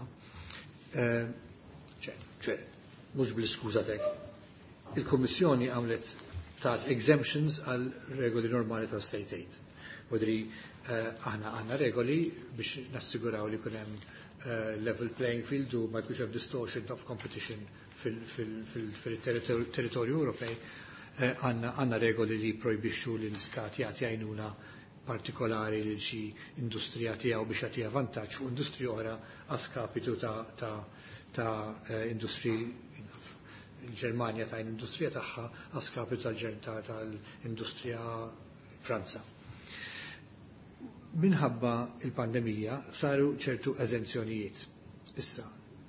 mhux bl-iskuża tek. Il-Kommissjoni għamlet ta' exemptions għal regoli normali ta' state aid. Wadri aħna għanna regoli biex nassiguraw li kunem level playing field u ma jkunx hemm distortion of competition fil-territorju Ewropej. Għanna regoli li projbixxu li l-istat jagħti għajnuna partikolari li xi industrija tiegħu biex jagħtiha vantaġġ fuq industrija oħra għaskapitu ta' industri il-Ġermanja ta' industrija tagħha għaskapitu tal-industrija Franza. Minħabba il-pandemija saru ċertu eżenzjonijiet. Issa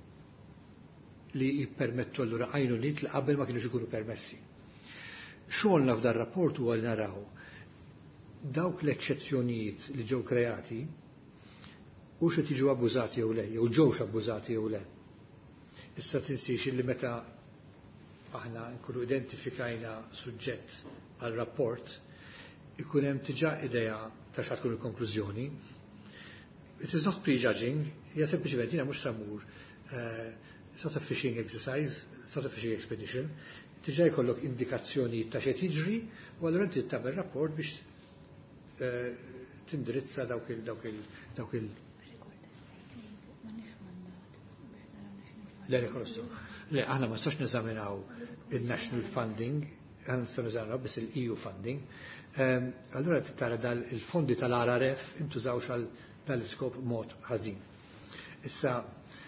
li jippermettu allura għajnuniet li qabel ma kienu ikunu permessi. Xogħolna f'dar rapport huwa li naraw dawk l-eċċezzjonijiet li ġew kreati u xi tiġu abbużati jew le, jew ġewx abbużati jew le. Issa tinsix li meta aħna nkunu identifikajna suġġett għal rapport ikun hemm diġà idea ta' xa tkun il-konklużjoni. It is not prejudging, hija sempliċement jiena mhux samur sort of fishing exercise, sort of fishing expedition, diġà jkollok indikazzjoni ta' xejn jiġri, u allura inti tagħmel rapport biex tindirizza dawk il Le, aħna ma stax neżaminaw il-national funding, aħna nistaw neżaminaw biss il-EU funding. Allura tara il-fondi tal-RRF intużawx għal dal-iskop mod ħażin. Issa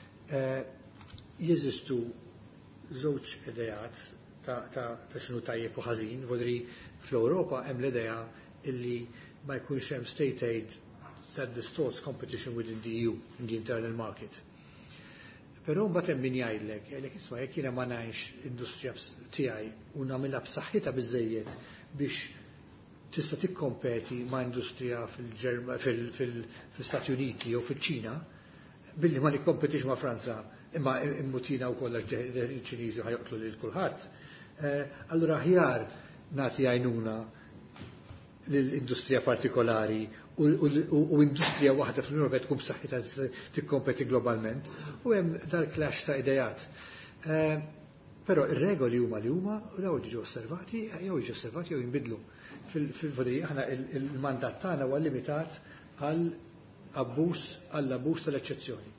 jeżistu żewġ idejat ta' x'inhu tajjeb u ħażin, vodri fl-Ewropa hemm l-idea illi ma jkunx hemm state aid that distorts competition within the EU, in the internal market. Però mbagħad hemm min jgħidlek isma' jekk jiena ma ngħinx industrija tiegħi u nagħmilha b'saħħitha biżżejjed biex tista' tikkompeti ma' industrija fil-Stati Uniti jew fiċ-Ċina, billi ma nikkompetix ma' Franza imma immutina wkoll għax il-Ċiniżi ħajoqtlu lil kulħadd, allura aħjar nagħti għajnuna l-industrija partikolari u industrija waħda fl-Unjoni Ewropea tkun b'saħħitha tikkompeti globalment, u hemm dal-clash ta' idejat. Però ir-regoli huma li huma u daw jiġu osservati jew jinbidlu. Fil-fodri aħna il-mandat tagħna huwa limitat għall-abbuż tal-eċċezzjoni.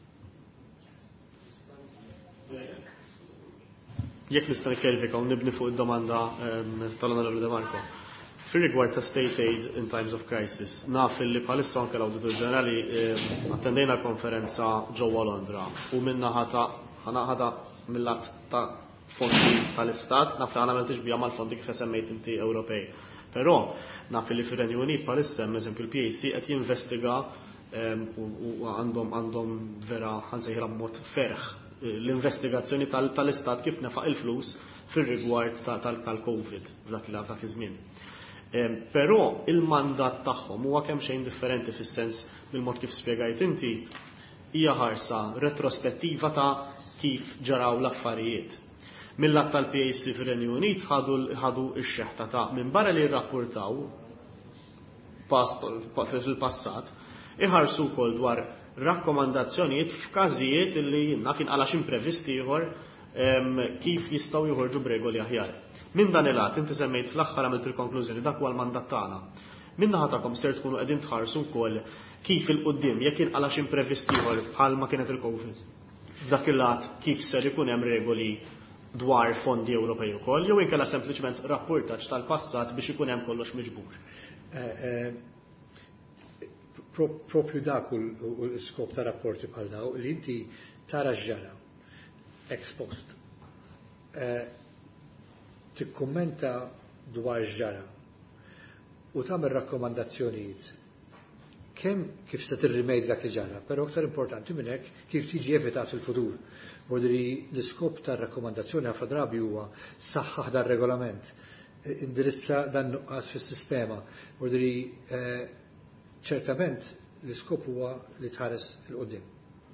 Jekk nista' nikkelvika u nibni fuq id-domanda tal-Onorevole De Marco. Fil-rigward ta' state aid in times of crisis, naf li bħalissa anke l-Awditur Ġenerali attendejna l-konferenza ġewwa Londra u minna ħata mill-att ta' fondi tal-Istat, naf li għamiltix bija mal-fondi kif semmejt inti Ewropej. Però naf li fir-Renju Unit bħalissa eżempju il-PAC qed jinvestiga u għandhom vera ħansejħilha b'mod ferħ l-investigazzjoni tal-Istat kif nefaq il-flus fir-rigward tal-COVID f'dak iż-żmien. Però il-mandat tagħhom huwa kemm xejn differenti fis-sens bil-mod kif spjegajt inti hija ħarsa retrospettiva ta' kif ġaraw l-affarijiet. Mill-att tal-PAC fir-Renju Unit ħadu x-xeħta ta' minn barra li rrappurtaw fil-passat iħarsu wkoll dwar rakkomandazzjonijiet f'każijiet li naf inqalax imprevisti ieħor kif jistgħu joħorġu b'regoli aħjar. Min dan il-għat, inti semmejt fl-axħar għamilt il-konklużjoni, dak huwa l-mandat tagħna. Min naħatakom ser tkunu qegħdin tħarsu wkoll kif il-qudiem jekk inqalax imprevisti ieħor bħalma kienet il-COVID. Dak il-għat kif ser ikun hemm regoli dwar fondi Ewropej ukoll, jew inkella sempliċement rapportaġġ tal-passat biex ikun hemm kollox miġbur. Propju dak u l-iskop ta' rapporti bħal daw li inti tara x'ġara ex post. Tikkummenta dwar ġara u tagħmel rakkomandazzjonijiet kemm kif se tirrimedja dak li ġara, però aktar importanti minn hekk kif tiġi evitat fil-futur. Ordri l-iskop tar-rakkomandazzjoni ħafna drabi huwa saħħaħ dar-regolament, indirizza dan nuqqas fis-sistema. Ordri ċertament l-iskop huwa li tħares il-qudiem.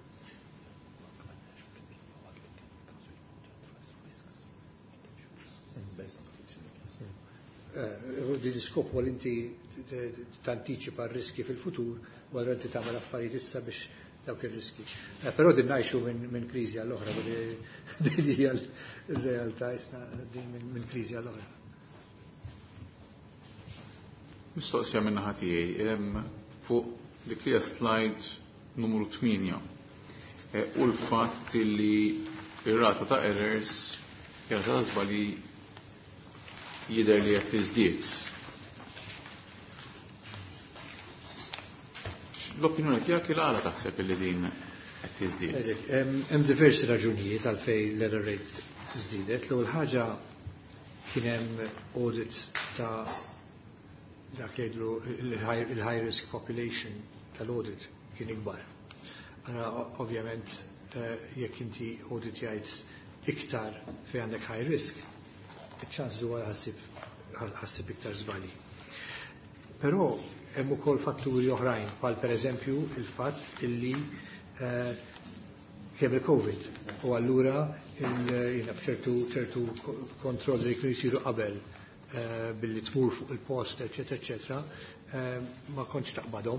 Di l-iskop għal inti tantiċipa r-riski fil-futur u għal inti tagħmel affarijiet issa biex dawk ir-riski. Però din ngħixu minn kriżi għall-oħra, din hija l-realtà isna minn kriżi għall-oħra. Mistoqsija minn naħa tiegħi fuq dik li slide numru 8 u l-fatt li ir-rata ta' errors hija ta' żbali jidher li qed tiżdied. L-opinjoni tiegħek il għala taħseb li din qed tiżdied? Hemm diversi raġunijiet għalfejn l-error rate żdiedet. L-ewwel ħaġa kien hemm audit ta' dak jgħidlu il-high risk population tal-audit kien ikbar. Ovvjament jekk inti audit jgħid iktar fejn għandek high risk, iċ-ċans huwa ħassib iktar żbali. Però hemm ukoll fatturi oħrajn, bħal pereżempju il-fatt illi kemm il-COVID u allura jiena b'ċertu kontrolli li kienu jsiru qabel billi tmur fuq il-post, eċetera, eċetera, ma kontx taqbadhom.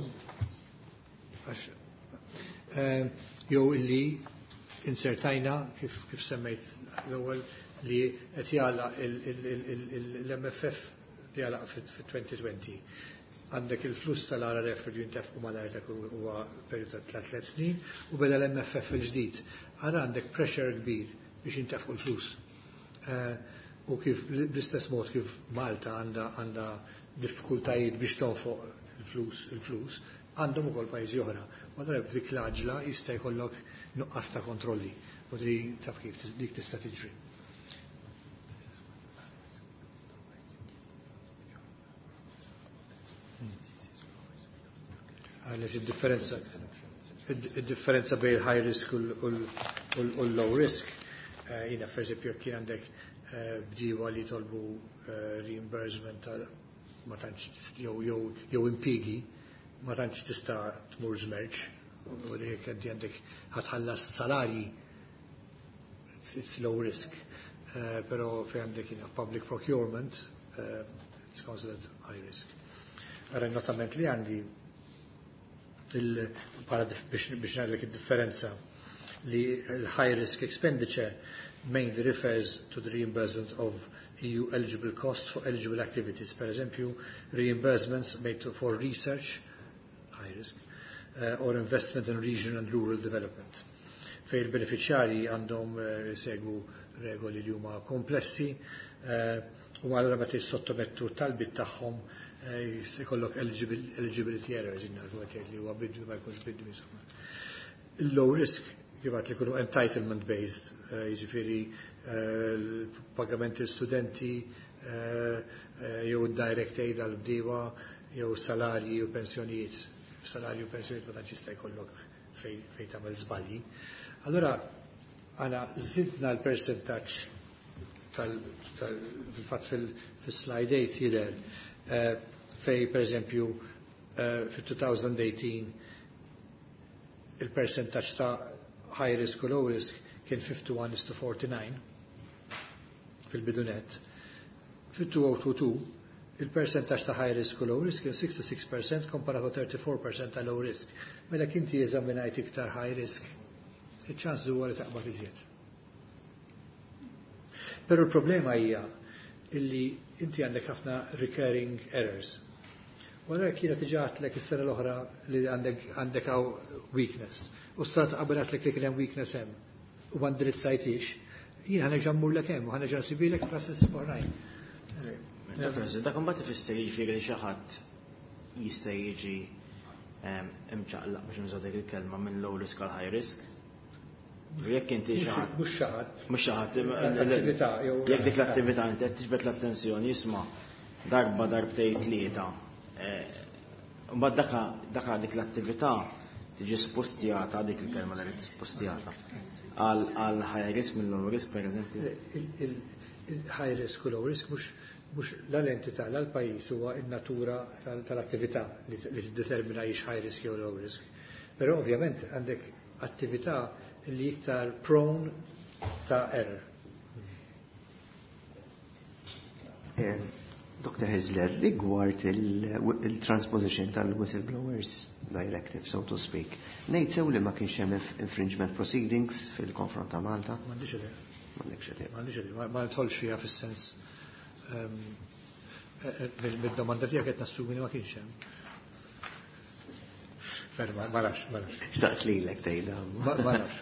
Jew illi insertajna kif semmejt l-ewwel li qed jagħlaq l-MFF li jagħlaq fit-2020. Għandek il-flus tal-RRF li jintefqu mal-għarta huwa periodu ta' 3 snin u beda l-MFF il-ġdid. Ara għandek pressure kbir biex jintefqu l-flus. U kif bl-istess mod kif Malta għandha diffikultajiet biex tonfoq il-flus, għandhom ukoll pajjiżi oħra. U allura dik l-aġla jista' jkollok nuqqas ta' kontrolli. U taf kif dik tista' tiġri. Għaliex id-differenza bejn il-high risk u l-low risk, jina per esempio kien għandek bdiewa li tolbu reimbursement ma tantx jew impigi ma tantx tista' tmur żmerġ u dik għandek ħatħallas salarji it's low risk. Però fejn għandek public procurement it's considered high risk. Ara notament li għandi biex nagħlek id-differenza li l-high risk expenditure mainly refers to the reimbursement of EU eligible costs for eligible activities. Per esempio, reimbursements made for research, high risk, or investment in regional and rural development. Fej il-beneficjari għandhom segwu regoli li huma komplessi u għallura meta jissottomettu talbit tagħhom jkollok eligibility errors li huwa biddu ma jkunx biddu insomma. Il-low risk kif għat li kunu entitlement based, jiġifieri pagamenti studenti jew direct aid għal bdiewa jew salarji u pensjonijiet. Salarji u pensjonijiet ma tantx jista' jkollok fejn tagħmel żbalji. Allora għana żidna l-percentaġġ fil-fatt fil-slide 8 jidher fej per eżempju fil-2018 il-percentaġġ ta' high risk u low risk kien 51:49 fil-bidunet. Fil-2022 il-percentaġġ ta' high risk u low risk kien 66% komparat ma' 34% ta' low risk. Mela kinti eżaminajt iktar high risk, iċ-ċans huwa li taqbad iżjed. Però l-problema hija illi inti għandek ħafna recurring errors. Wara kienet iġaħtlek is-sena l-oħra li għandek hawn weakness. U strat qabelat li kien hemm weakness hemm. U ma ndirizzajtix, jien ħanerġa' mmurlek hemm u ħanerġa' nsibilek f'process oħrajn. Dak imbagħad ifisser jiġifieri li xi ħadd jista' jiġi imċaqlaq biex nuża dik il-kelma minn low risk għal high risk. Jekk inti mhux xi ħadd jekk dik l-attività inti qed tiġbed l-attenzjoni jisma' darba darbtejn tlieta. Mbagħad dik l-attività tiġi spostjata dik il-kelma li rid spostjata għal high risk minn low risk pereżempju. Il-high risk u low risk mhux l-entità l-pajjiż huwa n-natura tal-attività li tiddetermina hix high risk jew low risk. Però ovvjament għandek attività li iktar prone ta' error. Dr. Hizler, rigward il-transposition tal-Whistleblowers Directive, so to speak, ngħid sew li ma kienx hemm infringement proceedings fil-konfront ta' Malta? M'għandix idea. Ma nidħolx fiha fis-sens mid-domanda tiegħek qed nassumi li ma kienx hemm. Ma nafx. Xtaqt lilek tgħidha. Ma nafx.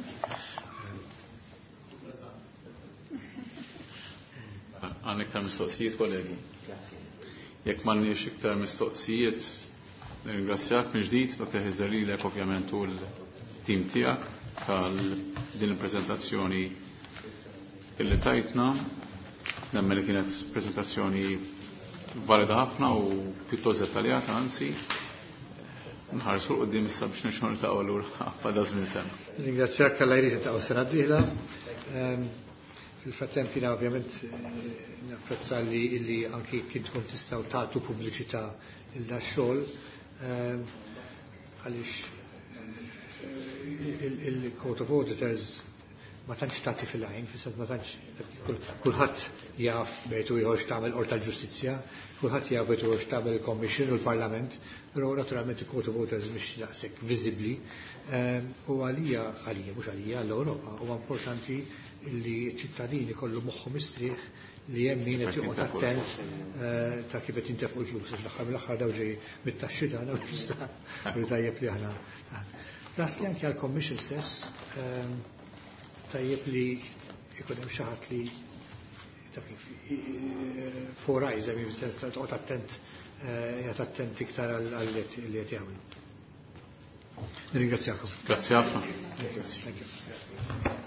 Għan iktar mistoqsijiet, kollegi. Jekk m'għandniex iktar mistoqsijiet, nirringrazzjak minn ġdid, Dr. Hizler lilek ovvjament u l-tim tiegħek tal din il-preżentazzjoni illi tajtna. Nemmen li kienet preżentazzjoni valida ħafna u pjuttost dettaljata anzi. Nħarsu qudiem issa biex nixħu niltaqgħu lura f'għadha żmien sena. Ringrazzjak alla jrid niltaqgħu sena d-dieħla. Fil-frattemp jiena ovvjament napprezza li anki kien tkun tistgħu tagħtu pubbliċità lil dax-xogħol għaliex il-Court of Auditors ma tantx tagħti fil-għajn, fis-sens ma tantx kulħadd jaf bejtu ieħor x'tagħmel Qorti tal-Ġustizzja, kulħadd jaf bejtu ieħor x'tagħmel il-Commission u l-Parlament, però naturalment il-quota voters mhix daqshekk viżibbli. U għalija mhux għalija għall-Ewropa huwa importanti li ċ-ċittadini kollu moħħhom mistrieħ li hemm min qed joqgħod attent ta' kif qed jintefqu l-flus. L-aħħar mill-aħħar daw ġej mit-taxxi tagħna u tajjeb li aħna. Rasli anke għall-Commission stess tajjeb li jkun hemm xi ħadd li four eyes, toqgħod attent jgħat attent iktar għal-li qed jagħmel. Ringrazzjakom. Grazie ħafna.